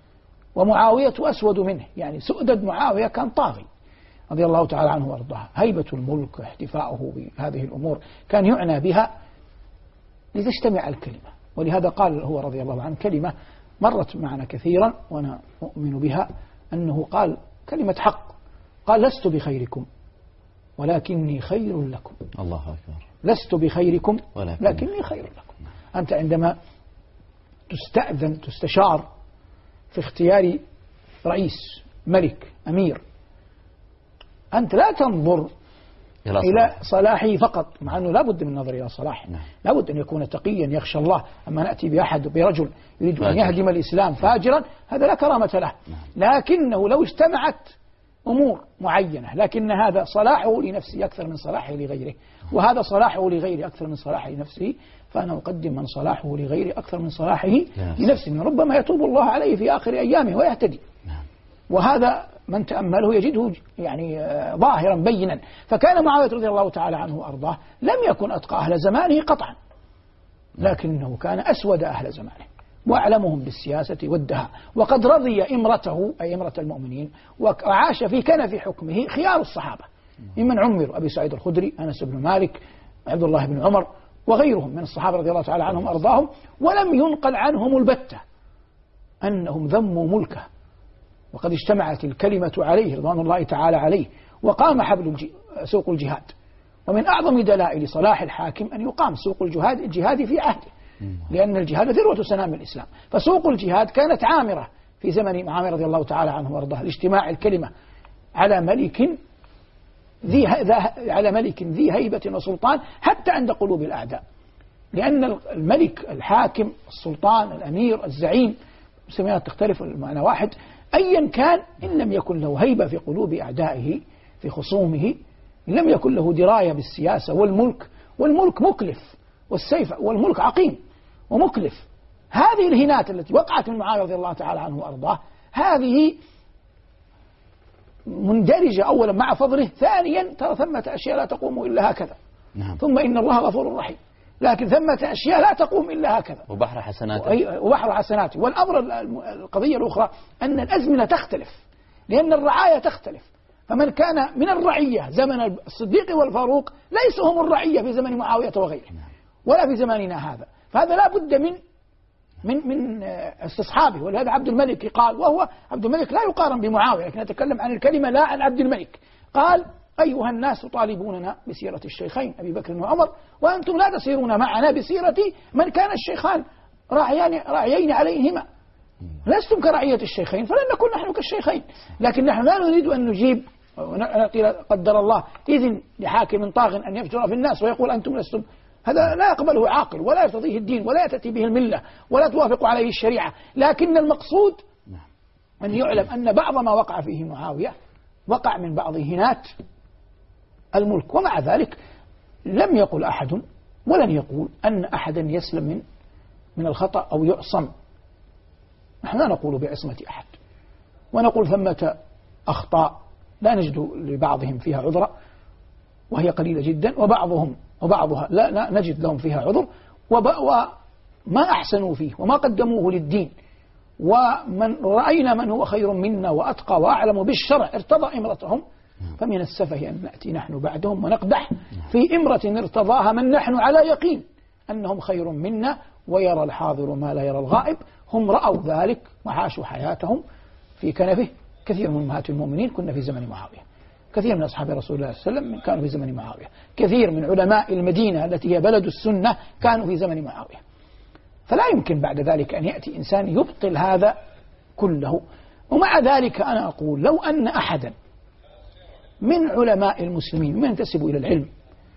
ومعاوية أسود منه. يعني سؤدد معاوية كان طاغي رضي الله تعالى عنه وارضاه. هيبة الملك واحتفاؤه بهذه الأمور كان يعنى بها لتجتمع الكلمة. ولهذا قال هو رضي الله عنه كلمة مرت معنا كثيرا وأنا أؤمن بها، أنه قال كلمة حق، قال: لست بخيركم ولكني خير لكم. الله أكبر. لست بخيركم لكني خير لكم. أنت عندما تستشار في اختيار رئيس، ملك، أمير، أنت لا تنظر إلى صلاحه فقط، مع أنه لا بد من النظر إلى صلاحه. لا بد أن يكون تقيا يخشى الله. أما نأتي برجل يريد أن يهدم الإسلام فاجرا، هذا لا كرامة له. لكنه لو اجتمعت أمور معينة، لكن هذا صلاحه لنفسه أكثر من صلاحه لغيره، وهذا صلاحه لغيره أكثر من صلاحه لنفسه، فأنا أقدم من صلاحه لغيره أكثر من صلاحه لنفسه، من ربما يتوب الله عليه في آخر أيامه ويهتدي. وهذا من تأمله يجده يعني ظاهرا بينا. فكان معاوية رضي الله تعالى عنه وأرضاه لم يكن أتقى أهل زمانه قطعا، لكنه كان أسود أهل زمانه وأعلمهم بالسياسة والدهاء، وقد رضي إمرته أي إمرة المؤمنين، وعاش في كنف حكمه خيار الصحابة ممن عمروا: أبي سعيد الخدري، أنس بن مالك، عبد الله بن عمر، وغيرهم من الصحابة رضي الله تعالى عنهم وأرضاهم. ولم ينقل عنهم البتة أنهم ذموا ملكه، وقد اجتمعت الكلمة عليه رضوان الله تعالى عليه، وقام سوق الجهاد. ومن أعظم دلائل صلاح الحاكم أن يقام سوق الجهاد في عهده، لأن الجهاد ذروة سنام الإسلام. فسوق الجهاد كانت عامرة في زمن معاوية رضي الله تعالى عنه وارضاه، لاجتماع الكلمة على ملك ذي هيبة وسلطان حتى عند قلوب الأعداء. لأن الملك، الحاكم، السلطان، الأمير، الزعيم، مسميات تختلف، المعنى واحد، أيا كان، إن لم يكن له هيبة في قلوب أعدائه في خصومه، إن لم يكن له دراية بالسياسة والملك مكلف، والسيف والملك عقيم ومكلف. هذه الهنات التي وقعت من معاوية رضي الله تعالى عنه وأرضاه هذه مندرجة أولا مع فضله، ثانيا ترى ثمة أشياء لا تقوم إلا هكذا. ثم إن الله غفور رحيم، لكن ثمة أشياء لا تقوم إلا هكذا، وبحر حسناته. والأمر القضية الأخرى أن الأزمنة تختلف، لأن الرعاية تختلف. فمن كان من الرعية زمن الصديق والفاروق ليسوا هم الرعية في زمن معاوية وغيره، ولا في زماننا هذا. فهذا لا بد من استصحابه. ولهذا عبد الملك قال، وهو عبد الملك لا يقارن بمعاوية، لكن نتكلم عن الكلمة لا عن عبد الملك، قال: أيها الناس تطالبوننا بسيرة الشيخين أبي بكر وعمر، وأنتم لا تسيرون معنا بسيرة من كان الشيخان راعيين عليهما. لستم كرعية الشيخين، فلن نكون نحن كالشيخين. لكن نحن لا نريد أن نجيب قدر الله إذن لحاكم طاغ أن يفجر في الناس ويقول أنتم لستم. هذا لا يقبله عاقل، ولا يرتضيه الدين، ولا تأتي به الملة، ولا توافق عليه الشريعة. لكن المقصود أن يعلم أن بعض ما وقع فيه معاوية وقع من بعض هنات الملك. ومع ذلك لم يقل أحد ولن يقول أن أحدا يسلم من الخطأ أو يعصم. نحن لا نقول بعصمة أحد، ونقول ثمة أخطاء لا نجد لبعضهم فيها عذرا وهي قليلة جدا، وبعضها لا نجد لهم فيها عذر، وما أحسنوا فيه وما قدموه للدين، ومن رأينا من هو خير منا وأتقى وأعلم بالشرع ارتضى إمرتهم، فمن السفه أن نأتي نحن بعدهم ونقدح في إمرة ارتضاها من نحن على يقين أنهم خير منا، ويرى الحاضر ما لا يرى الغائب. هم رأوا ذلك وعاشوا حياتهم في كنفه. كثير من أمهات المؤمنين كنا في زمن معاوية، كثير من أصحاب رسول الله صلى الله عليه وسلم كانوا في زمن معاوية، كثير من علماء المدينة التي هي بلد السنة كانوا في زمن معاوية. فلا يمكن بعد ذلك أن يأتي إنسان يبطل هذا كله. ومع ذلك أنا أقول لو أن أحدا من علماء المسلمين من ينتسب إلى العلم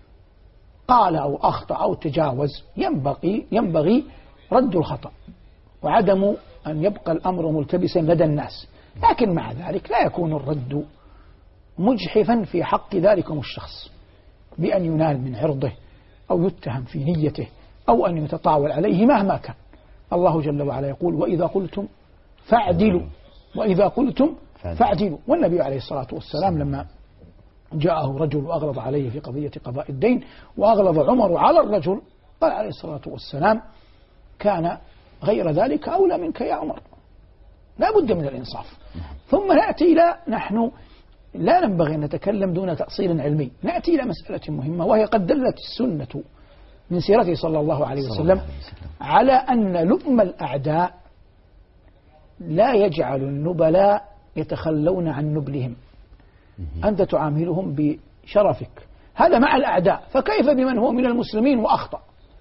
قال أو أخطأ أو تجاوز، ينبغي رد الخطأ وعدم أن يبقى الأمر ملتبسا لدى الناس. لكن مع ذلك لا يكون الرد مجحفا في حق ذلكم الشخص بأن ينال من عرضه أو يتهم في نيته أو أن يتطاول عليه مهما كان. الله جل وعلا يقول: وإذا قلتم فاعدلوا، وإذا قلتم فاعدلوا. والنبي عليه الصلاة والسلام لما جاءه رجل وأغلظ عليه في قضية قضاء الدين، وأغلظ عمر على الرجل، قال عليه الصلاة والسلام: كان غير ذلك أولى منك يا عمر. لا بد من الإنصاف. ثم نأتي إلى، نحن لا ينبغي أن نتكلم دون تأصيل علمي، نأتي إلى مسألة مهمة، وهي قد دلت السنة من سيرته صلى الله عليه وسلم على أن لؤم الأعداء لا يجعل النبلاء يتخلون عن نبلهم. أنت تعاملهم بشرفك، هذا مع الأعداء، فكيف بمن هو من المسلمين وأخطأ؟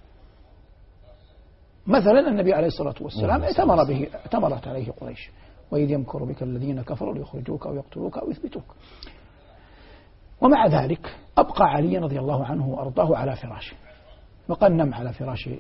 مثلا النبي عليه الصلاة والسلام اعتمرت عليه قريش: وإذ يمكر بك الذين كفروا ليخرجوك أو يقتلوك أو يثبتوك. ومع ذلك أبقى علي رضي الله عنه وأرضاه على فراشه، وقال نم على فراشه،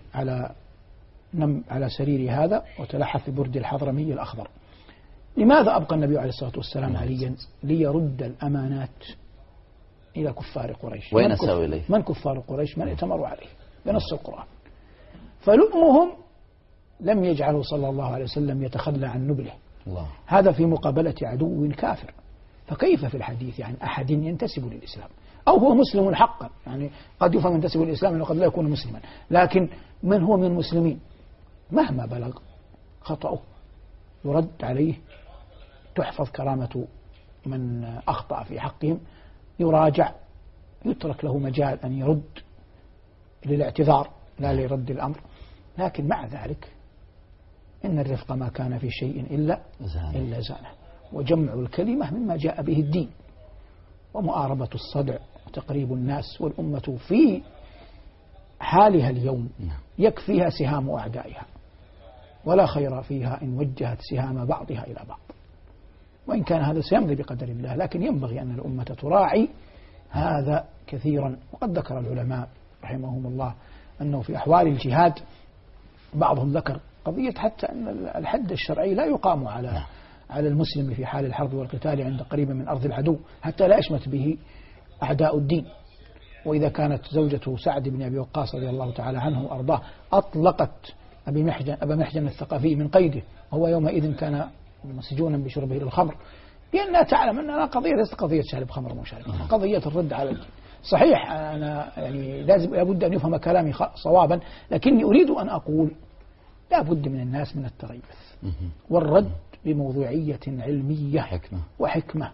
نم على سرير هذا وتلحف ببرد الحضرمي الأخضر. لماذا أبقى النبي عليه الصلاة والسلام عليا؟ ليرد الأمانات إلى كفار قريش. وين أسأل إليه؟ من كفار قريش؟ من ائتمروا عليه بنص القرآن. فلؤمهم لم يجعله صلى الله عليه وسلم يتخلى عن نبله. الله. هذا في مقابلة عدو كافر، فكيف في الحديث عن أحد ينتسب للإسلام أو هو مسلم حقا؟ يعني قد يفهم ينتسب للإسلام أنه قد لا يكون مسلما، لكن من هو من المسلمين مهما بلغ خطأه يرد عليه، تحفظ كرامة من أخطأ في حقهم، يراجع، يترك له مجال أن يرد للاعتذار لا لرد الأمر. لكن مع ذلك إن الرفق ما كان في شيء إلا زانه، وجمع الكلمة مما جاء به الدين، ومؤاربة الصدع وتقريب الناس، والأمة في حالها اليوم يكفيها سهام أعدائها، ولا خير فيها إن وجهت سهام بعضها إلى بعض، وإن كان هذا سيمضي بقدر الله، لكن ينبغي أن الأمة تراعي هذا كثيرا. وقد ذكر العلماء رحمهم الله أنه في أحوال الجهاد بعضهم ذكر قضية حتى أن الحد الشرعي لا يقام على المسلم في حال الحرب والقتال عند قريب من أرض العدو حتى لا يشمت به أعداء الدين. وإذا كانت زوجته سعد بن أبي وقاص رضي الله تعالى عنه وأرضاه أطلقت أبا محجن الثقفي من قيده، وهو يومئذ كان مسجونا بشربه للخمر، لأنها تعلم أنها قضية ليست قضية شارب خمر ومشارب، قضية الرد على الدين. صحيح أنا يعني لابد أن يفهم كلامي صوابا، لكني أريد أن أقول لابد من الناس من التريث والرد بموضوعية علمية وحكمة.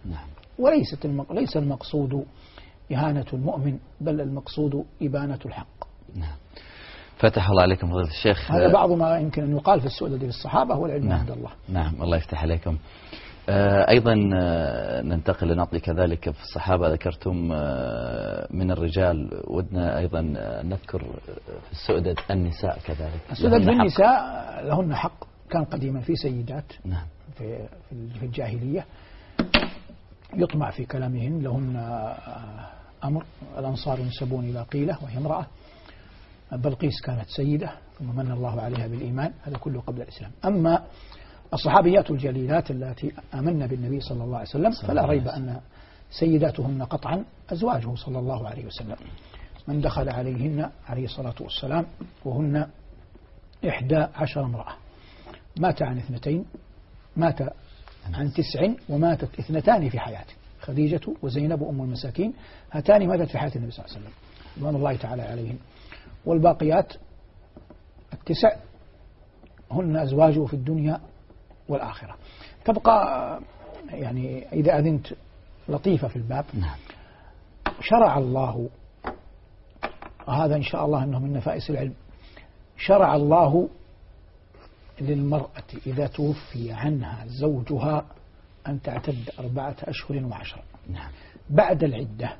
ليس المقصود إهانة المؤمن، بل المقصود إبانة الحق. فتح الله عليكم فضيلة الشيخ. هذا بعض ما يمكن أن يقال في السؤدد في الصحابة والعلم عند الله. نعم الله يفتح عليكم. أيضا ننتقل لنقضي كذلك في الصحابة. ذكرتم من الرجال، ودنا أيضا نذكر في السؤدد النساء كذلك. السؤدد بالنساء لهن حق، كان قديما في سيدات نعم. في الجاهلية يطمع في كلامهن، لهن أمر. الأنصار ينسبون إلى قيلة وهي امرأة، بلقيس كانت سيدة ثم من الله عليها بالإيمان، هذا كله قبل الإسلام. أما الصحابيات الجليلات التي آمنا بالنبي صلى الله عليه وسلم فلا ريب أن سيداتهن قطعا أزواجه صلى الله عليه وسلم، من دخل عليهن عليه الصلاة والسلام وهن 11 امرأة، مات عن 2، مات عن 9، وماتت 2 في حياته، خديجة وزينب أم المساكين، هاتان ماتت في حياة النبي صلى الله عليه وسلم رضوان الله تعالى عليهم. والباقيات 9 هن أزواجه في الدنيا والآخرة. تبقى يعني إذا أذنت لطيفة في الباب. شرع الله، وهذا إن شاء الله أنه من نفائس العلم، شرع الله للمرأة إذا توفي عنها زوجها أن تعتد 4 أشهر و10. بعد العدة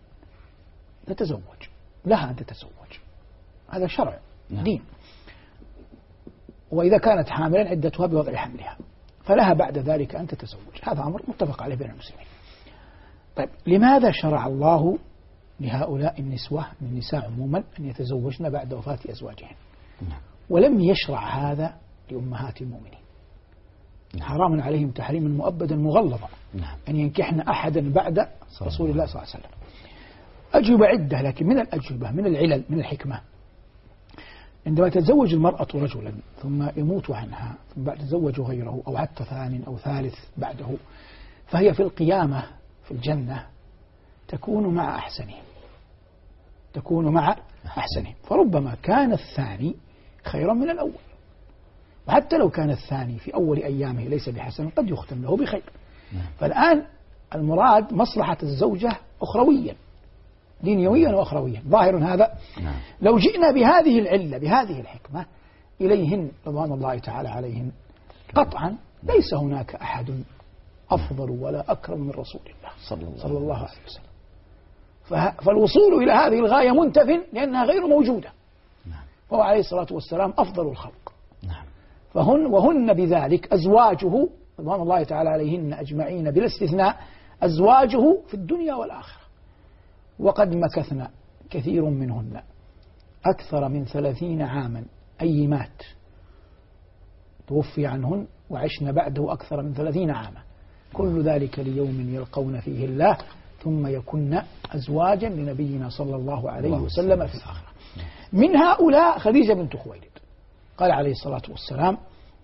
تتزوج، لها أن تتزوج، هذا شرع دين. وإذا كانت حاملا عدتها بوضع حملها، فلها بعد ذلك أن تتزوج، هذا أمر متفق عليه بين المسلمين. طيب لماذا شرع الله لهؤلاء النسوة من النساء عموما أن يتزوجن بعد وفاة أزواجهن، ولم يشرع هذا لأمهات المؤمنين؟ حرام عليهم تحريما مؤبدا مغلظا أن ينكحن أحدا بعد رسول الله صلى الله عليه وسلم. أجوبة عدة، لكن من الأجوبة من العلل من الحكمة، عندما تتزوج المرأة رجلا ثم يموت عنها ثم بعد تزوج غيره أو حتى 2 أو 3 بعده، فهي في القيامة في الجنة تكون مع أحسنهم، فربما كان الثاني خيرا من الأول، وحتى لو كان الثاني في أول أيامه ليس بحسن قد يختم له بخير. فالآن المراد مصلحة الزوجة أخرويا، دينيويا وأخرويا، ظاهر هذا. لو جئنا بهذه العلة بهذه الحكمة إليهن رضوان الله تعالى عليهن، قطعا ليس هناك أحد أفضل ولا أكرم من رسول الله صلى الله عليه وسلم. فالوصول إلى هذه الغاية منتف لأنها غير موجودة، فهو عليه الصلاة والسلام أفضل الخلق، وهن بذلك أزواجه رضوان الله تعالى عليهن أجمعين بلا استثناء، أزواجه في الدنيا والآخرة. وقد مكثنا كثير منهن أكثر من 30 عاما أيمات توفي عنهن وعشنا بعده أكثر من 30 عاما، كل ذلك ليوم يلقون فيه الله ثم يكن أزواجا لنبينا صلى الله عليه وسلم في الآخرة. من هؤلاء خديجة بنت خويلد، قال عليه الصلاة والسلام: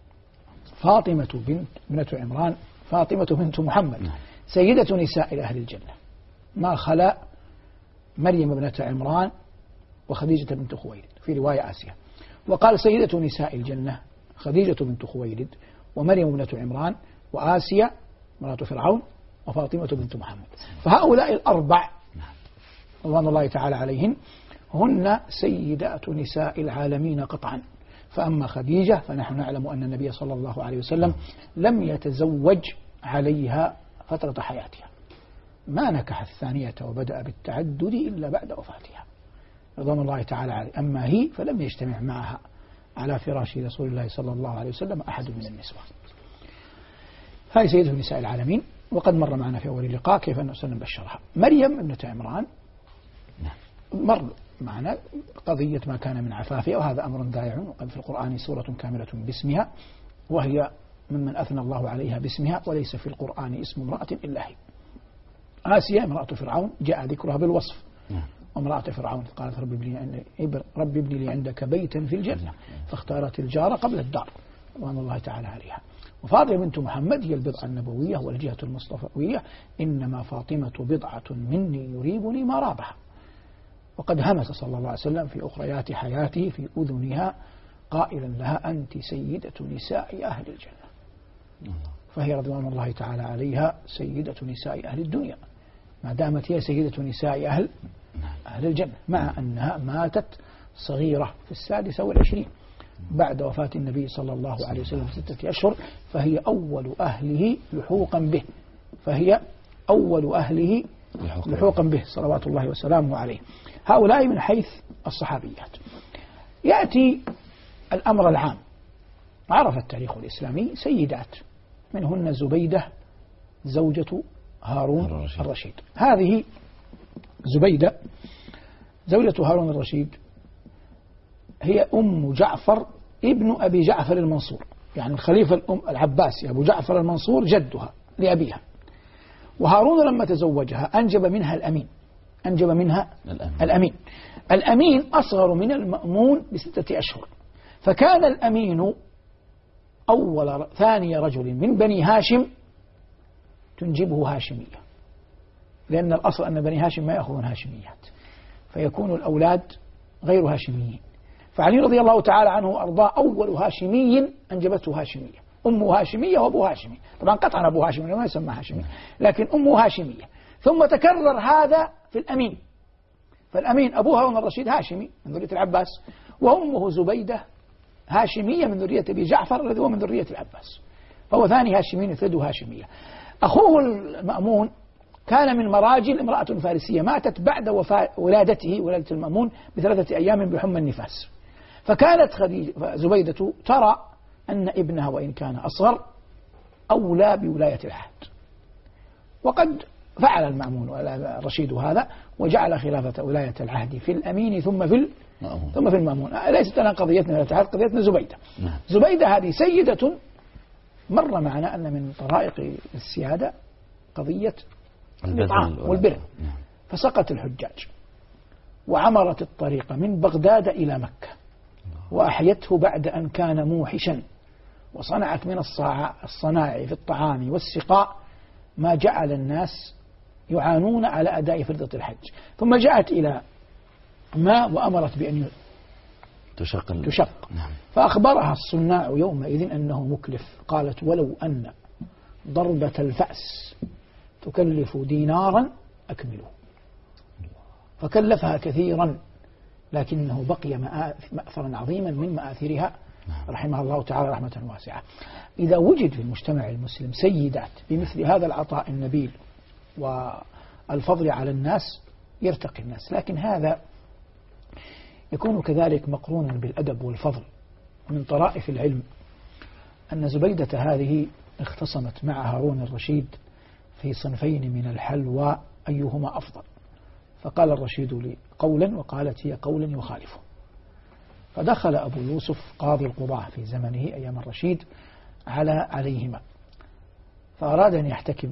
فاطمة بنت عمران، فاطمة بنت محمد سيدة نساء أهل الجنة، ما خلا مريم بنت عمران وخديجة بنت خويلد، في رواية آسيا. وقال سيدة نساء الجنة خديجة بنت خويلد ومريم بنت عمران وآسيا مرأة فرعون وفاطمة بنت محمد. فهؤلاء الأربع رضوان الله تعالى عليهن هن سيدات نساء العالمين قطعا. فأما خديجة فنحن نعلم أن النبي صلى الله عليه وسلم لم يتزوج عليها فترة حياتها، ما نكح الثانية وبدأ بالتعدد إلا بعد وفاتها رضوان الله تعالى عليه. أما هي فلم يجتمع معها على فراش رسول الله صلى الله عليه وسلم أحد من النسوة. هذه سيدة نساء العالمين، وقد مر معنا في أول اللقاء كيف أن وسلم بشرها. مريم ابنة عمران مر معنا قضية ما كان من عفافها، وهذا أمر دائع، وقد في القرآن سورة كاملة باسمها، وهي ممن أثنى الله عليها باسمها، وليس في القرآن اسم امرأة إلا هي. آسيا امرأة فرعون جاء ذكرها بالوصف، وامرأة فرعون قالت رب ابن لي عندك بيتا في الجنة، فاختارت الجار قبل الدار رضوان الله تعالى عليها. وفاطمة بنت محمد هي البضعة النبوية والجهة المصطفوية، إنما فاطمة بضعة مني يريبني ما رابها. وقد همس صلى الله عليه وسلم في أخريات حياته في أذنها قائلا لها: أنت سيدة نساء أهل الجنة. فهي رضوان الله تعالى عليها سيدة نساء أهل الدنيا، ما دامت هي سيدة نساء أهل الجنة، مع أنها ماتت صغيرة في 26 بعد وفاة النبي صلى الله عليه وسلم ب6 أشهر، فهي أول أهله لحوقا به، فهي أول أهله لحوقا به صلوات الله وسلامه عليه. هؤلاء من حيث الصحابيات. يأتي الأمر العام. عرف التاريخ الإسلامي سيدات، منهن زبيدة زوجة هارون الرشيد. هذه زبيدة زوجة هارون الرشيد هي أم جعفر ابن أبي جعفر المنصور، يعني الخليفة العباسي أبو جعفر المنصور جدها لأبيها. وهارون لما تزوجها أنجب منها الأمين، أنجب منها الأمين أصغر من المأمون ب6 أشهر، فكان الأمين ثاني رجل من بني هاشم تنجبه هاشمية، لأن الأصل أن بني هاشم ما يأخذون هاشميات، فيكون الأولاد غير هاشميين. فعلي رضي الله تعالى عنه وأرضاه أول هاشمي أنجبته هاشمية، أمه هاشمية وأبوه هاشمي، طبعا قطعا أبوه هاشمي ما يسمى هاشمي، لكن أمه هاشمية. ثم تكرر هذا في الأمين، فالأمين أبوه هارون الرشيد هاشمي من ذرية العباس، وأمه زبيدة هاشمية من ذرية أبي جعفر الذي هو من ذرية العباس، فهو ثاني هاشمين يثلده هاشمية. أخوه المأمون كان من مراجل امرأة فارسية ماتت بعد ولادته ولادة المأمون ب3 أيام بحمى النفاس، فكانت زبيدة ترى أن ابنها وإن كان أصغر أولى بولاية العهد، وقد فعل المأمون الرشيد هذا وجعل خلافة ولاية العهد في الأمين ثم في المأمون. ليست لنا قضيتنا قضيتنا زبيدة. زبيدة هذه سيدة مر معنا أن من طرائق السيادة قضية الإطعام والبر، فسقت الحجاج وعمرت الطريق من بغداد إلى مكة وأحيته بعد أن كان موحشا، وصنعت من الصنائع في الطعام والسقاء ما جعل الناس يعانون على أداء فريضة الحج. ثم جاءت إلى ماء وأمرت بأن تشق. فأخبرها الصناع يومئذ أنه مكلف، قالت: ولو أن ضربة الفأس تكلف دينارا أكمله. فكلفها كثيرا، لكنه بقي مأثرا عظيما من مآثرها رحمها الله تعالى رحمة واسعة. إذا وجد في المجتمع المسلم سيدات بمثل هذا العطاء النبيل والفضل على الناس يرتقي الناس، لكن هذا يكون كذلك مقرونا بالأدب والفضل. من طرائف العلم أن زبيدة هذه اختصمت مع هارون الرشيد في صنفين من الحلوى أيهما أفضل، فقال الرشيد لي قولا وقالت هي قولا يخالفه. فدخل أبو يوسف قاضي القضاة في زمنه أيام الرشيد عليهما، فأراد أن يحتكم،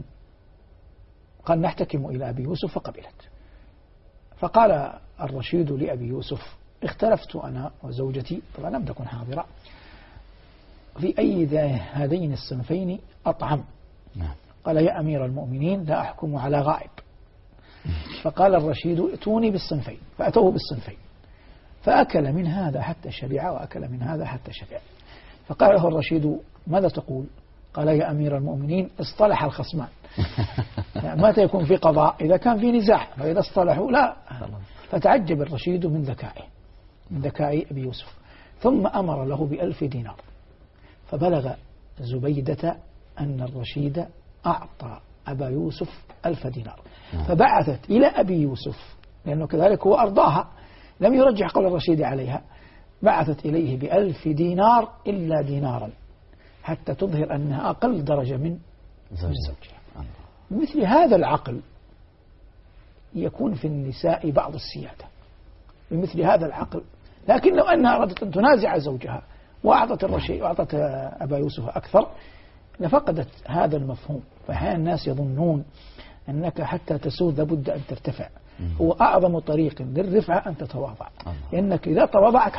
قال نحتكم إلى أبي يوسف، فقبلت. فقال الرشيد لأبي يوسف اختلفت أنا وزوجتي، طبعا لم تكن حاضرة، في أي هذين الصنفين أطعم. قال يا أمير المؤمنين لا أحكم على غائب. فقال الرشيد ائتوني بالصنفين، فأتوه بالصنفين، فأكل من هذا حتى شبع وأكل من هذا حتى شبع. فقال له الرشيد ماذا تقول؟ قال يا أمير المؤمنين اصطلح الخصمان. يعني متى يكون في قضاء؟ إذا كان في نزاع، فإذا اصطلحوا لا. فتعجب الرشيد من ذكائه، من ذكاء أبي يوسف، ثم أمر له ب1000 دينار. فبلغ زبيدة أن الرشيد أعطى أبا يوسف 1000 دينار، فبعثت إلى أبي يوسف، لأنه كذلك هو أرضاها، لم يرجح قول الرشيد عليها، بعثت إليه ب1000 دينار إلا دينارا، حتى تظهر أنها أقل درجة من زوجها. مثل هذا العقل يكون في النساء بعض السيادة، بمثل هذا العقل. لكن لو أنها أرادت أن تنازع زوجها وأعطت الرشيد وأعطت أبا يوسف أكثر لفقدت هذا المفهوم. فأحيانا الناس يظنون أنك حتى تسود لابد أن ترتفع. هو أعظم طريق للرفعة أن تتواضع، لأنك إذا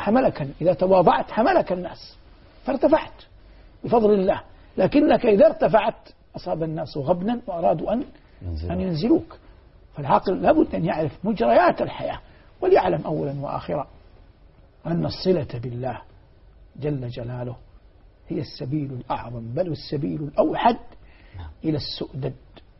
تواضعت حملك الناس فارتفعت بفضل الله. لكنك إذا ارتفعت أصاب الناس غبنا وأرادوا أن ينزلوك. فالعاقل لابد أن يعرف مجريات الحياة، وليعلم أولا وآخرا أن الصلة بالله جل جلاله هي السبيل الأعظم، بل السبيل الأوحد إلى السؤدد.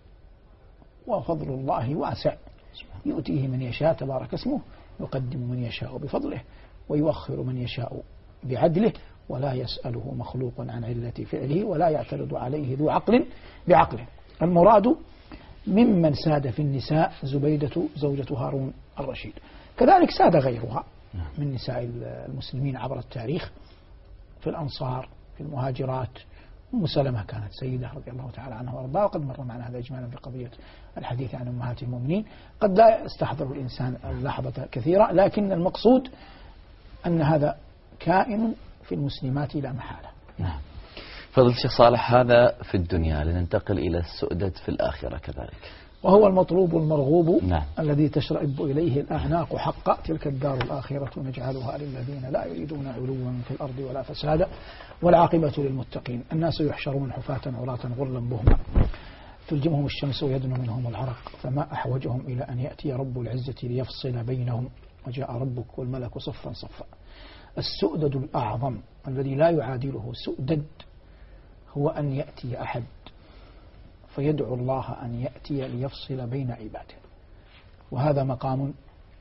وفضل الله واسع يؤتيه من يشاء تبارك اسمه، يقدم من يشاء بفضله ويؤخر من يشاء بعدله، ولا يسأله مخلوق عن علة فعله، ولا يعترض عليه ذو عقل بعقله. المراد ممن ساد في النساء زبيدة زوجة هارون الرشيد، كذلك ساد غيرها من نساء المسلمين عبر التاريخ، في الأنصار، في المهاجرات. أم سلمة كانت سيدة رضي الله تعالى عنها وارضاها، وقد مر معنا هذا إجمالا في قضية الحديث عن أمهات المؤمنين. قد لا يستحضر الإنسان اللحظة كثيرة، لكن المقصود أن هذا كائن في المسلمات لا محالة. نعم. فضل الشيخ صالح، هذا في الدنيا، لننتقل إلى السؤدد في الآخرة كذلك، وهو المطلوب المرغوب. نعم. الذي تشرئب إليه الأعناق حقا. تلك الدار الآخرة نجعلها للذين لا يريدون علوا في الأرض ولا فسادا والعاقبة للمتقين. الناس يحشرون حفاة عراة غرلا بهما تلجمهم الشمس ويدنو منهم العرق، فما أحوجهم إلى أن يأتي رب العزة ليفصل بينهم وجاء ربك والملك صفا صفا. السؤدد الأعظم الذي لا يعادله سؤدد هو أن يأتي أحد فيدعو الله أن يأتي ليفصل بين عباده، وهذا مقام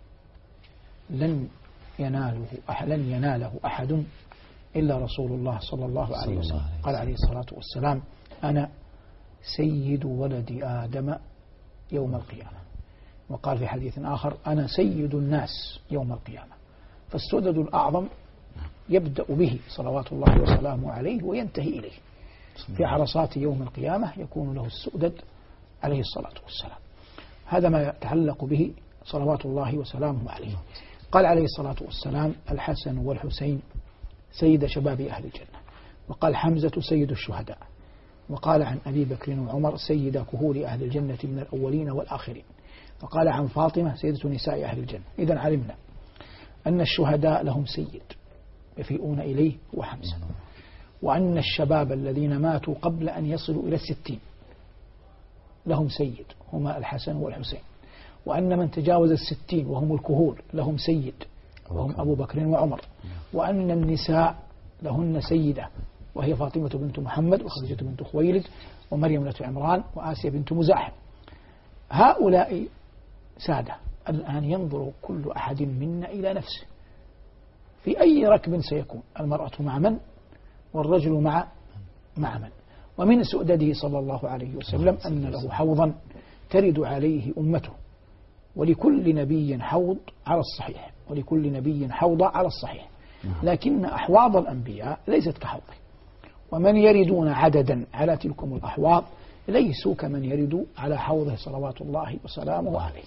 لن يناله أحد إلا رسول الله صلى الله عليه وسلم. قال عليه الصلاة والسلام أنا سيد ولد آدم يوم القيامة، وقال في حديث آخر أنا سيد الناس يوم القيامة. فالسؤدد الأعظم يبدأ به صلوات الله وسلامه عليه وينتهي إليه. في عرصات يوم القيامة يكون له السؤدد عليه الصلاة والسلام. هذا ما يتعلق به صلوات الله وسلامه عليه. قال عليه الصلاة والسلام الحسن والحسين سيد شباب أهل الجنة، وقال حمزة سيد الشهداء، وقال عن أبي بكر وعمر سيد كهول أهل الجنة من الأولين والآخرين، وقال عن فاطمة سيدة نساء أهل الجنة. إذن علمنا أن الشهداء لهم سيد يفيئون إليه وحمزة، وأن الشباب الذين ماتوا قبل أن يصلوا إلى 60 لهم سيد هما الحسن والحسين، وأن من تجاوز 60 وهم الكهول لهم سيد وهم أبو بكر وعمر، وأن النساء لهن سيدة وهي فاطمة بنت محمد وخديجة بنت خويلد ومريم بنت عمران وآسيا بنت مزاحم. هؤلاء سادة. الآن ينظر كل أحد منا إلى نفسه في أي ركب سيكون، المرأة مع من والرجل مع من. ومن سؤدده صلى الله عليه وسلم أن له حوضا ترد عليه أمته، ولكل نبي حوض على الصحيح، ولكل نبي حوض على الصحيح، لكن أحواض الأنبياء ليست كحوضه، ومن يردون عددا على تلكم الأحواض ليسوا كمن يرد على حوضه صلوات الله وسلامه عليه.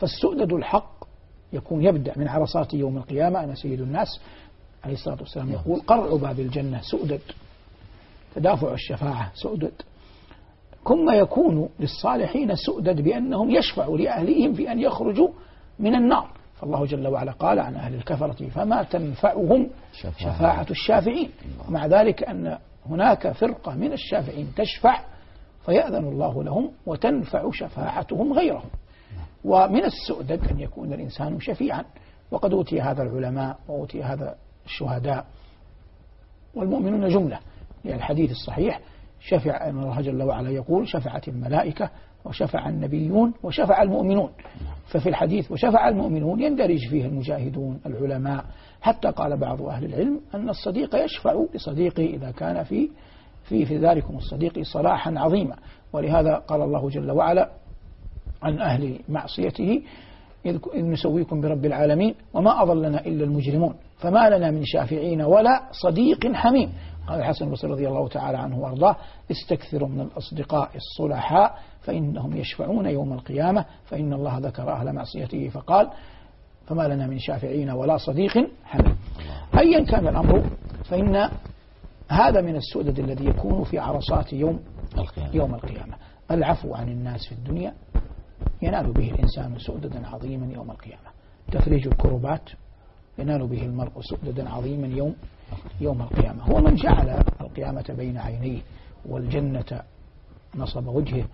فالسؤدد الحق يبدأ من عرصات يوم القيامة. أنا سيد الناس عليه الصلاة والسلام يقول قرع باب الجنة سؤدد، تدافع الشفاعة سؤدد، ثم يكون للصالحين سؤدد بأنهم يشفعوا لأهليهم في أن يخرجوا من النار. فالله جل وعلا قال عن أهل الكفرة فما تنفعهم شفاعة الشافعين، مع ذلك أن هناك فرقة من الشافعين تشفع فيأذن الله لهم وتنفع شفاعتهم غيرهم. ومن السؤدد أن يكون الإنسان شفيعا، وقد أوتي هذا العلماء وأوتي هذا الشهداء والمؤمنون جملة، يعني الحديث الصحيح شفع أن الله جل وعلا يقول شفعت الملائكة وشفع النبيون وشفع المؤمنون. ففي الحديث وشفع المؤمنون يندرج فيه المجاهدون العلماء، حتى قال بعض أهل العلم أن الصديق يشفع لصديقه إذا كان في ذلكم الصديق صلاحا عظيما. ولهذا قال الله جل وعلا عن أهل معصيته إذ نسويكم برب العالمين وما أضلنا إلا المجرمون فما لنا من شافعين ولا صديق حميم. قال الحسن البصري رضي الله تعالى عنه وارضاه استكثروا من الأصدقاء الصلحاء فإنهم يشفعون يوم القيامة، فإن الله ذكر أهل معصيته فقال فما لنا من شافعين ولا صديق حميم. أيا كان الأمر فإن هذا من السؤدد الذي يكون في عرصات يوم القيامة. العفو عن الناس في الدنيا ينال به الإنسان سؤددا عظيما يوم القيامة. تفريج الكربات ينال به المرء سؤددا عظيما يوم القيامة. هو من جعل القيامة بين عينيه والجنة نصب وجهه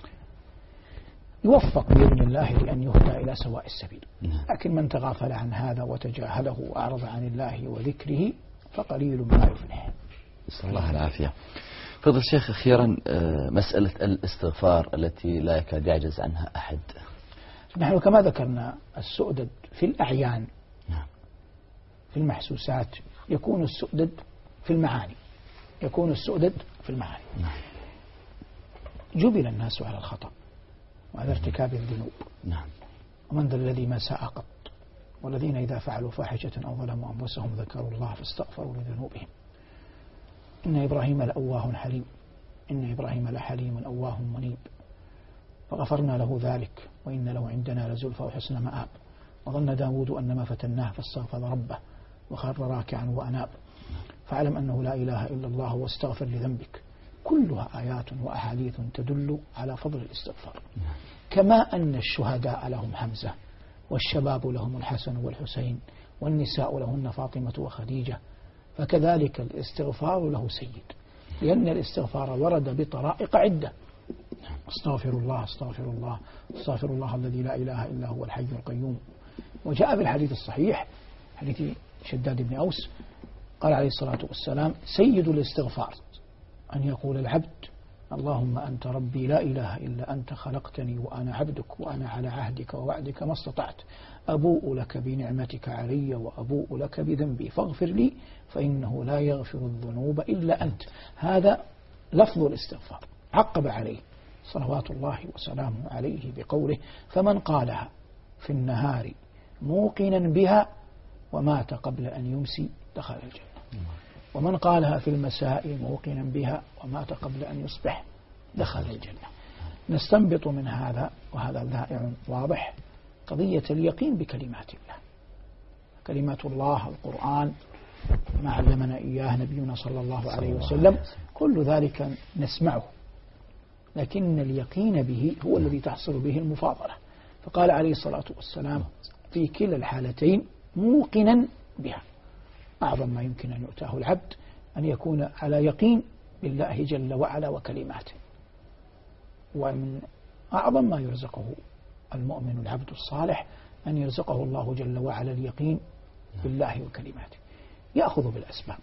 يوفق بإذن الله لأن يهدى إلى سواء السبيل. لكن من تغافل عن هذا وتجاهله وأعرض عن الله وذكره فقليل ما يفلح. نسأل الله العافية. فضل الشيخ أخيرا مسألة الاستغفار التي لا يكاد يعجز عنها أحد. نحن كما ذكرنا السؤدد في الأعيان في المحسوسات يكون السؤدد في المعاني، جبل الناس على الخطأ وعلى ارتكاب الذنوب. ومن ذا الذي ما ساء قط، والذين إذا فعلوا فاحشة أو ظلموا أنفسهم ذكروا الله فاستغفروا لذنوبهم إن إبراهيم لأواه حليم، إن إبراهيم لحليم أواه منيب، فغفرنا له ذلك وإن له عندنا لزلفى وحسن مآب. وظن داود أن ما فتناه فاستغفر ربه وخر راكعا وأناب. فاعلم أنه لا إله إلا الله واستغفر لذنبك. كلها آيات وأحاديث تدل على فضل الاستغفار. كما أن الشهداء لهم حمزة، والشباب لهم الحسن والحسين، والنساء لهن فاطمة وخديجة، فكذلك الاستغفار له سيد، لأن الاستغفار ورد بطرائق عدة. استغفر الله استغفر الله استغفر الله الذي لا إله إلا هو الحي القيوم. وجاء بالحديث الصحيح حديث شداد بن أوس قال عليه الصلاة والسلام سيد الاستغفار أن يقول العبد اللهم أنت ربي لا إله إلا أنت خلقتني وأنا عبدك وأنا على عهدك ووعدك ما استطعت أبوء لك بنعمتك علي وأبوء لك بذنبي فاغفر لي فإنه لا يغفر الذنوب إلا أنت. هذا لفظ الاستغفار. عقب عليه صلوات الله وسلامه عليه بقوله فمن قالها في النهار موقنا بها ومات قبل أن يمسي دخل الجنة، ومن قالها في المساء موقنا بها ومات قبل أن يصبح دخل الجنة. نستنبط من هذا، وهذا ذائع واضح، قضية اليقين بكلمات الله. كلمات الله القرآن ما علمنا إياه نبينا صلى الله عليه وسلم، كل ذلك نسمعه، لكن اليقين به هو الذي تحصل به المفاضلة. فقال عليه الصلاة والسلام في كلا الحالتين موقنا بها. أعظم ما يمكن أن يؤتاه العبد أن يكون على يقين بالله جل وعلا وكلماته، ومن أعظم ما يرزقه المؤمن العبد الصالح أن يرزقه الله جل وعلا اليقين بالله وكلماته. يأخذ بالأسباب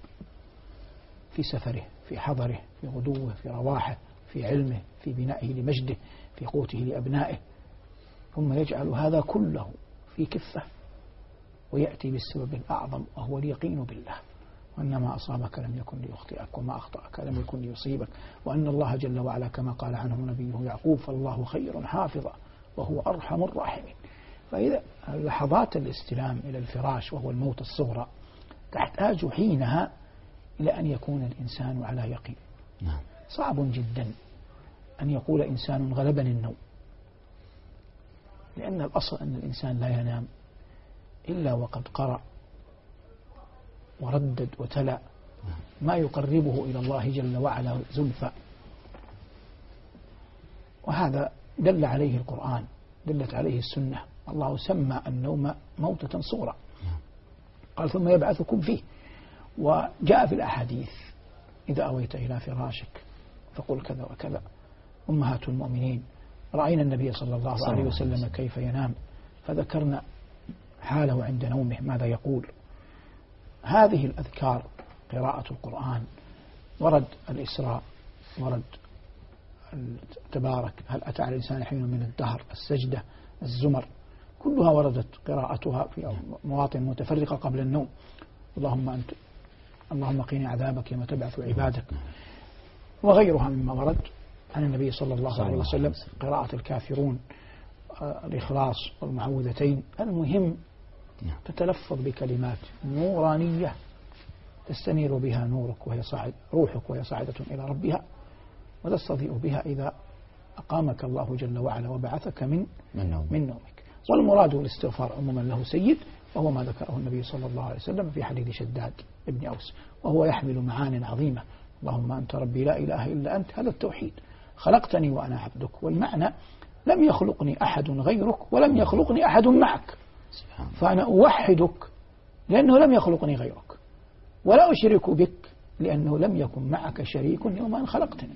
في سفره، في حضره، في غدوه، في رواحه، في علمه، في بنائه لمجده، في قوته لأبنائه، ثم يجعل هذا كله في كفة ويأتي بالسبب الأعظم وهو اليقين بالله، وأن ما أصابك لم يكن ليخطئك وما أخطأك لم يكن ليصيبك، وأن الله جل وعلا كما قال عنه نبيه يعقوب فالله خير حافظا وهو أرحم الراحمين. فإذا لحظات الاستلام إلى الفراش وهو الموت الصغرى تحتاج حينها إلى أن يكون الإنسان على يقين. صعب جدا أن يقول إنسان غلبني النوم، لأن الأصل أن الإنسان لا ينام إلا وقد قرأ وردد وتلا ما يقربه إلى الله جل وعلا زلفى، وهذا دل عليه القرآن، دلت عليه السنة. الله سمى النوم موتة صغرى، قال ثم يبعثكم فيه. وجاء في الأحاديث إذا أويت إلى فراشك فقل كذا وكذا. أمهات المؤمنين رأينا النبي صلى الله عليه وسلم كيف ينام، فذكرنا حاله عند نومه ماذا يقول. هذه الأذكار، قراءة القرآن، ورد الإسراء، ورد تبارك، هل أتى على الإنسان حين من الدهر، السجدة، الزمر، كلها وردت قراءتها في مواطن متفرقة قبل النوم. اللهم قيني عذابك يوم تبعث عبادك، وغيرها مما ورد عن النبي صلى الله عليه وسلم. قراءة الكافرون، الإخلاص والمعوذتين. المهم تتلفظ بكلمات نورانية تستنير بها نورك وهي صاعد روحك وهي صاعدة إلى ربها، وتستضيء بها إذا أقامك الله جل وعلا وبعثك من نومك. والمراد الاستغفار عموما له سيد، وهو ما ذكره النبي صلى الله عليه وسلم في حديث شداد ابن أوس، وهو يحمل معان عظيمة. اللهم أنت ربي لا إله إلا أنت، هذا التوحيد. خلقتني وأنا عبدك، والمعنى لم يخلقني أحد غيرك ولم يخلقني أحد معك، فأنا أوحدك لأنه لم يخلقني غيرك، ولا أشرك بك لأنه لم يكن معك شريك يوم أن خلقتني.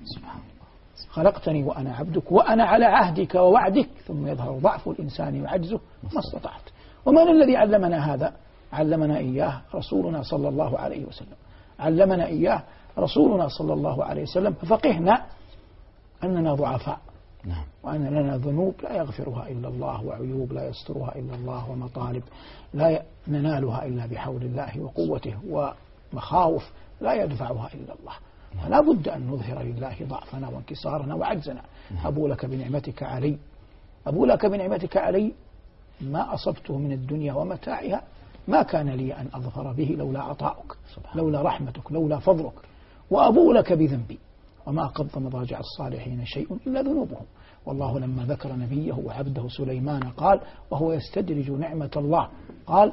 خلقتني وأنا عبدك وأنا على عهدك ووعدك، ثم يظهر ضعف الإنسان وعجزه ما استطعت. ومن الذي علمنا هذا؟ علمنا إياه رسولنا صلى الله عليه وسلم، علمنا إياه رسولنا صلى الله عليه وسلم، ففقهنا أننا ضعفاء، وأن لنا ذنوب لا يغفرها إلا الله، وعيوب لا يسترها إلا الله، ومطالب لا ننالها إلا بحول الله وقوته، ومخاوف لا يدفعها إلا الله. فلا بد أن نظهر لله ضعفنا وانكسارنا وعجزنا. أبو لك بنعمتك علي، أبو لك بنعمتك علي، ما أصبته من الدنيا ومتاعها ما كان لي أن أظهر به لولا عطاؤك، لولا رحمتك، لولا فضلك. وأبو لك بذنبي، وما قض مضاجع الصالحين شيء إلا ذنوبهم. والله لما ذكر نبيه وعبده سليمان قال وهو يستدرج نعمة الله، قال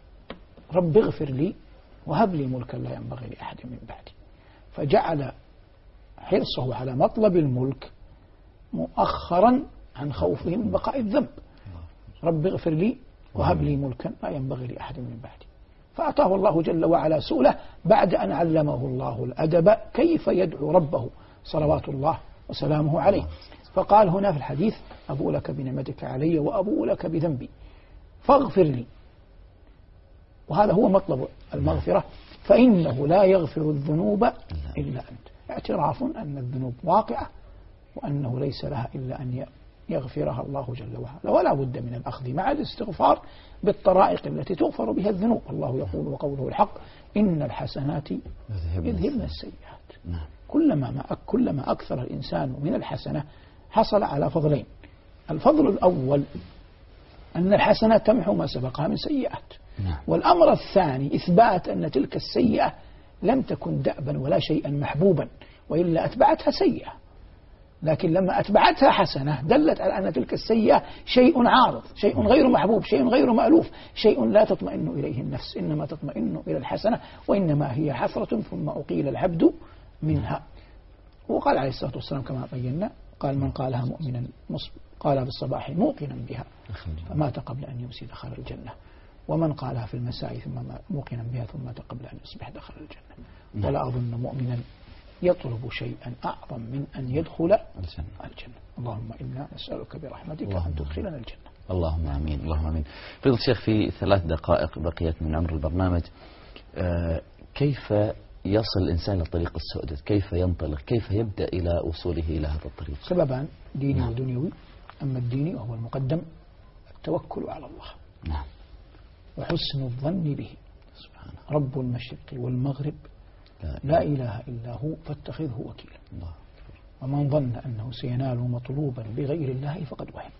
رب اغفر لي وهب لي ملكا لا ينبغي لأحد من بعدي. فجعل حرصه على مطلب الملك مؤخرا عن خوفه من بقاء الذنب. رب اغفر لي وهب لي ملكا لا ينبغي لأحد من بعدي. فأعطاه الله جل وعلا سؤله بعد أن علمه الله الأدب كيف يدعو ربه صلوات الله وسلامه عليه. فقال هنا في الحديث أبو لك بنعمتك علي وأبو لك بذنبي فاغفر لي. وهذا هو مطلب المغفرة، فإنه لا يغفر الذنوب إلا أنت. اعتراف أن الذنوب واقعة وأنه ليس لها إلا أن يغفرها الله جل وعلا، ولا بد من الأخذ مع الاستغفار بالطرائق التي تغفر بها الذنوب. الله يقول وقوله الحق إن الحسنات يذهبن السيئات. كلما أكثر الإنسان من الحسنة حصل على فضلين. الفضل الأول أن الحسنات تمحو ما سبقها من سيئات، والأمر الثاني إثبات أن تلك السيئة لم تكن دأبا ولا شيئا محبوبا، وإلا أتبعتها سيئة. لكن لما أتبعتها حسنة دلت على أن تلك السيئة شيء عارض، شيء غير محبوب، شيء غير مألوف، شيء لا تطمئن إليه النفس، إنما تطمئن إلى الحسنة، وإنما هي حسرة ثم أقيل العبد منها. وقال عليه الصلاة والسلام كما بينا، قال من قالها مؤمنا قال بالصباح موقنا بها فمات قبل أن يمسي دخل الجنة، ومن قالها في المساء ثم موقنا بها ثم مات قبل أن يصبح دخل الجنة. ولا أظن مؤمنا يطلب شيئا أعظم من أن يدخل الجنة. اللهم إنا نسألك برحمتك أن تدخلنا الجنة. اللهم آمين. اللهم آمين. فضل الشيخ في 3 دقائق بقيت من عمر البرنامج، كيف يصل الإنسان لطريق السؤدد؟ كيف ينطلق؟ كيف يبدأ إلى وصوله إلى هذا الطريق؟ سببان، ديني ودنيوي. أما الديني وهو المقدم التوكل على الله، وحسن الظن به سبحانه. رب المشرق والمغرب لا إله إلا هو فاتخذه وكيلا. ومن ظن أنه سينال مطلوبا بغير الله فقد وهم،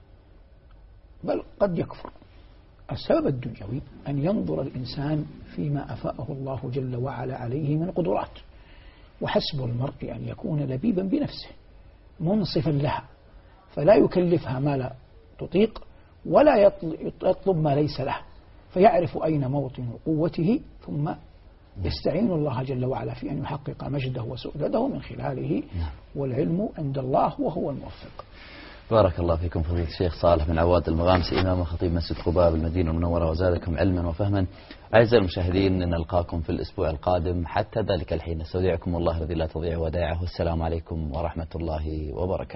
بل قد يكفر. السبب الدنيوي أن ينظر الإنسان فيما أفاءه الله جل وعلا عليه من قدرات، وحسب المرء أن يكون لبيبا بنفسه منصفا لها، فلا يكلفها ما لا تطيق، ولا يطلب ما ليس له، فيعرف أين موطن قوته ثم يستعين الله جل وعلا في أن يحقق مجده وسؤدده من خلاله، والعلم عند الله وهو الموفق. بارك الله فيكم فضيلة الشيخ صالح بن عواد المغامسي، إمام وخطيب مسجد قباء بالمدينة المنورة، وزادكم علما وفهما. أعزائي المشاهدين، نلقاكم في الأسبوع القادم، حتى ذلك الحين نستودعكم الله الذي لا تضيع ودائعه. السلام عليكم ورحمة الله وبركاته.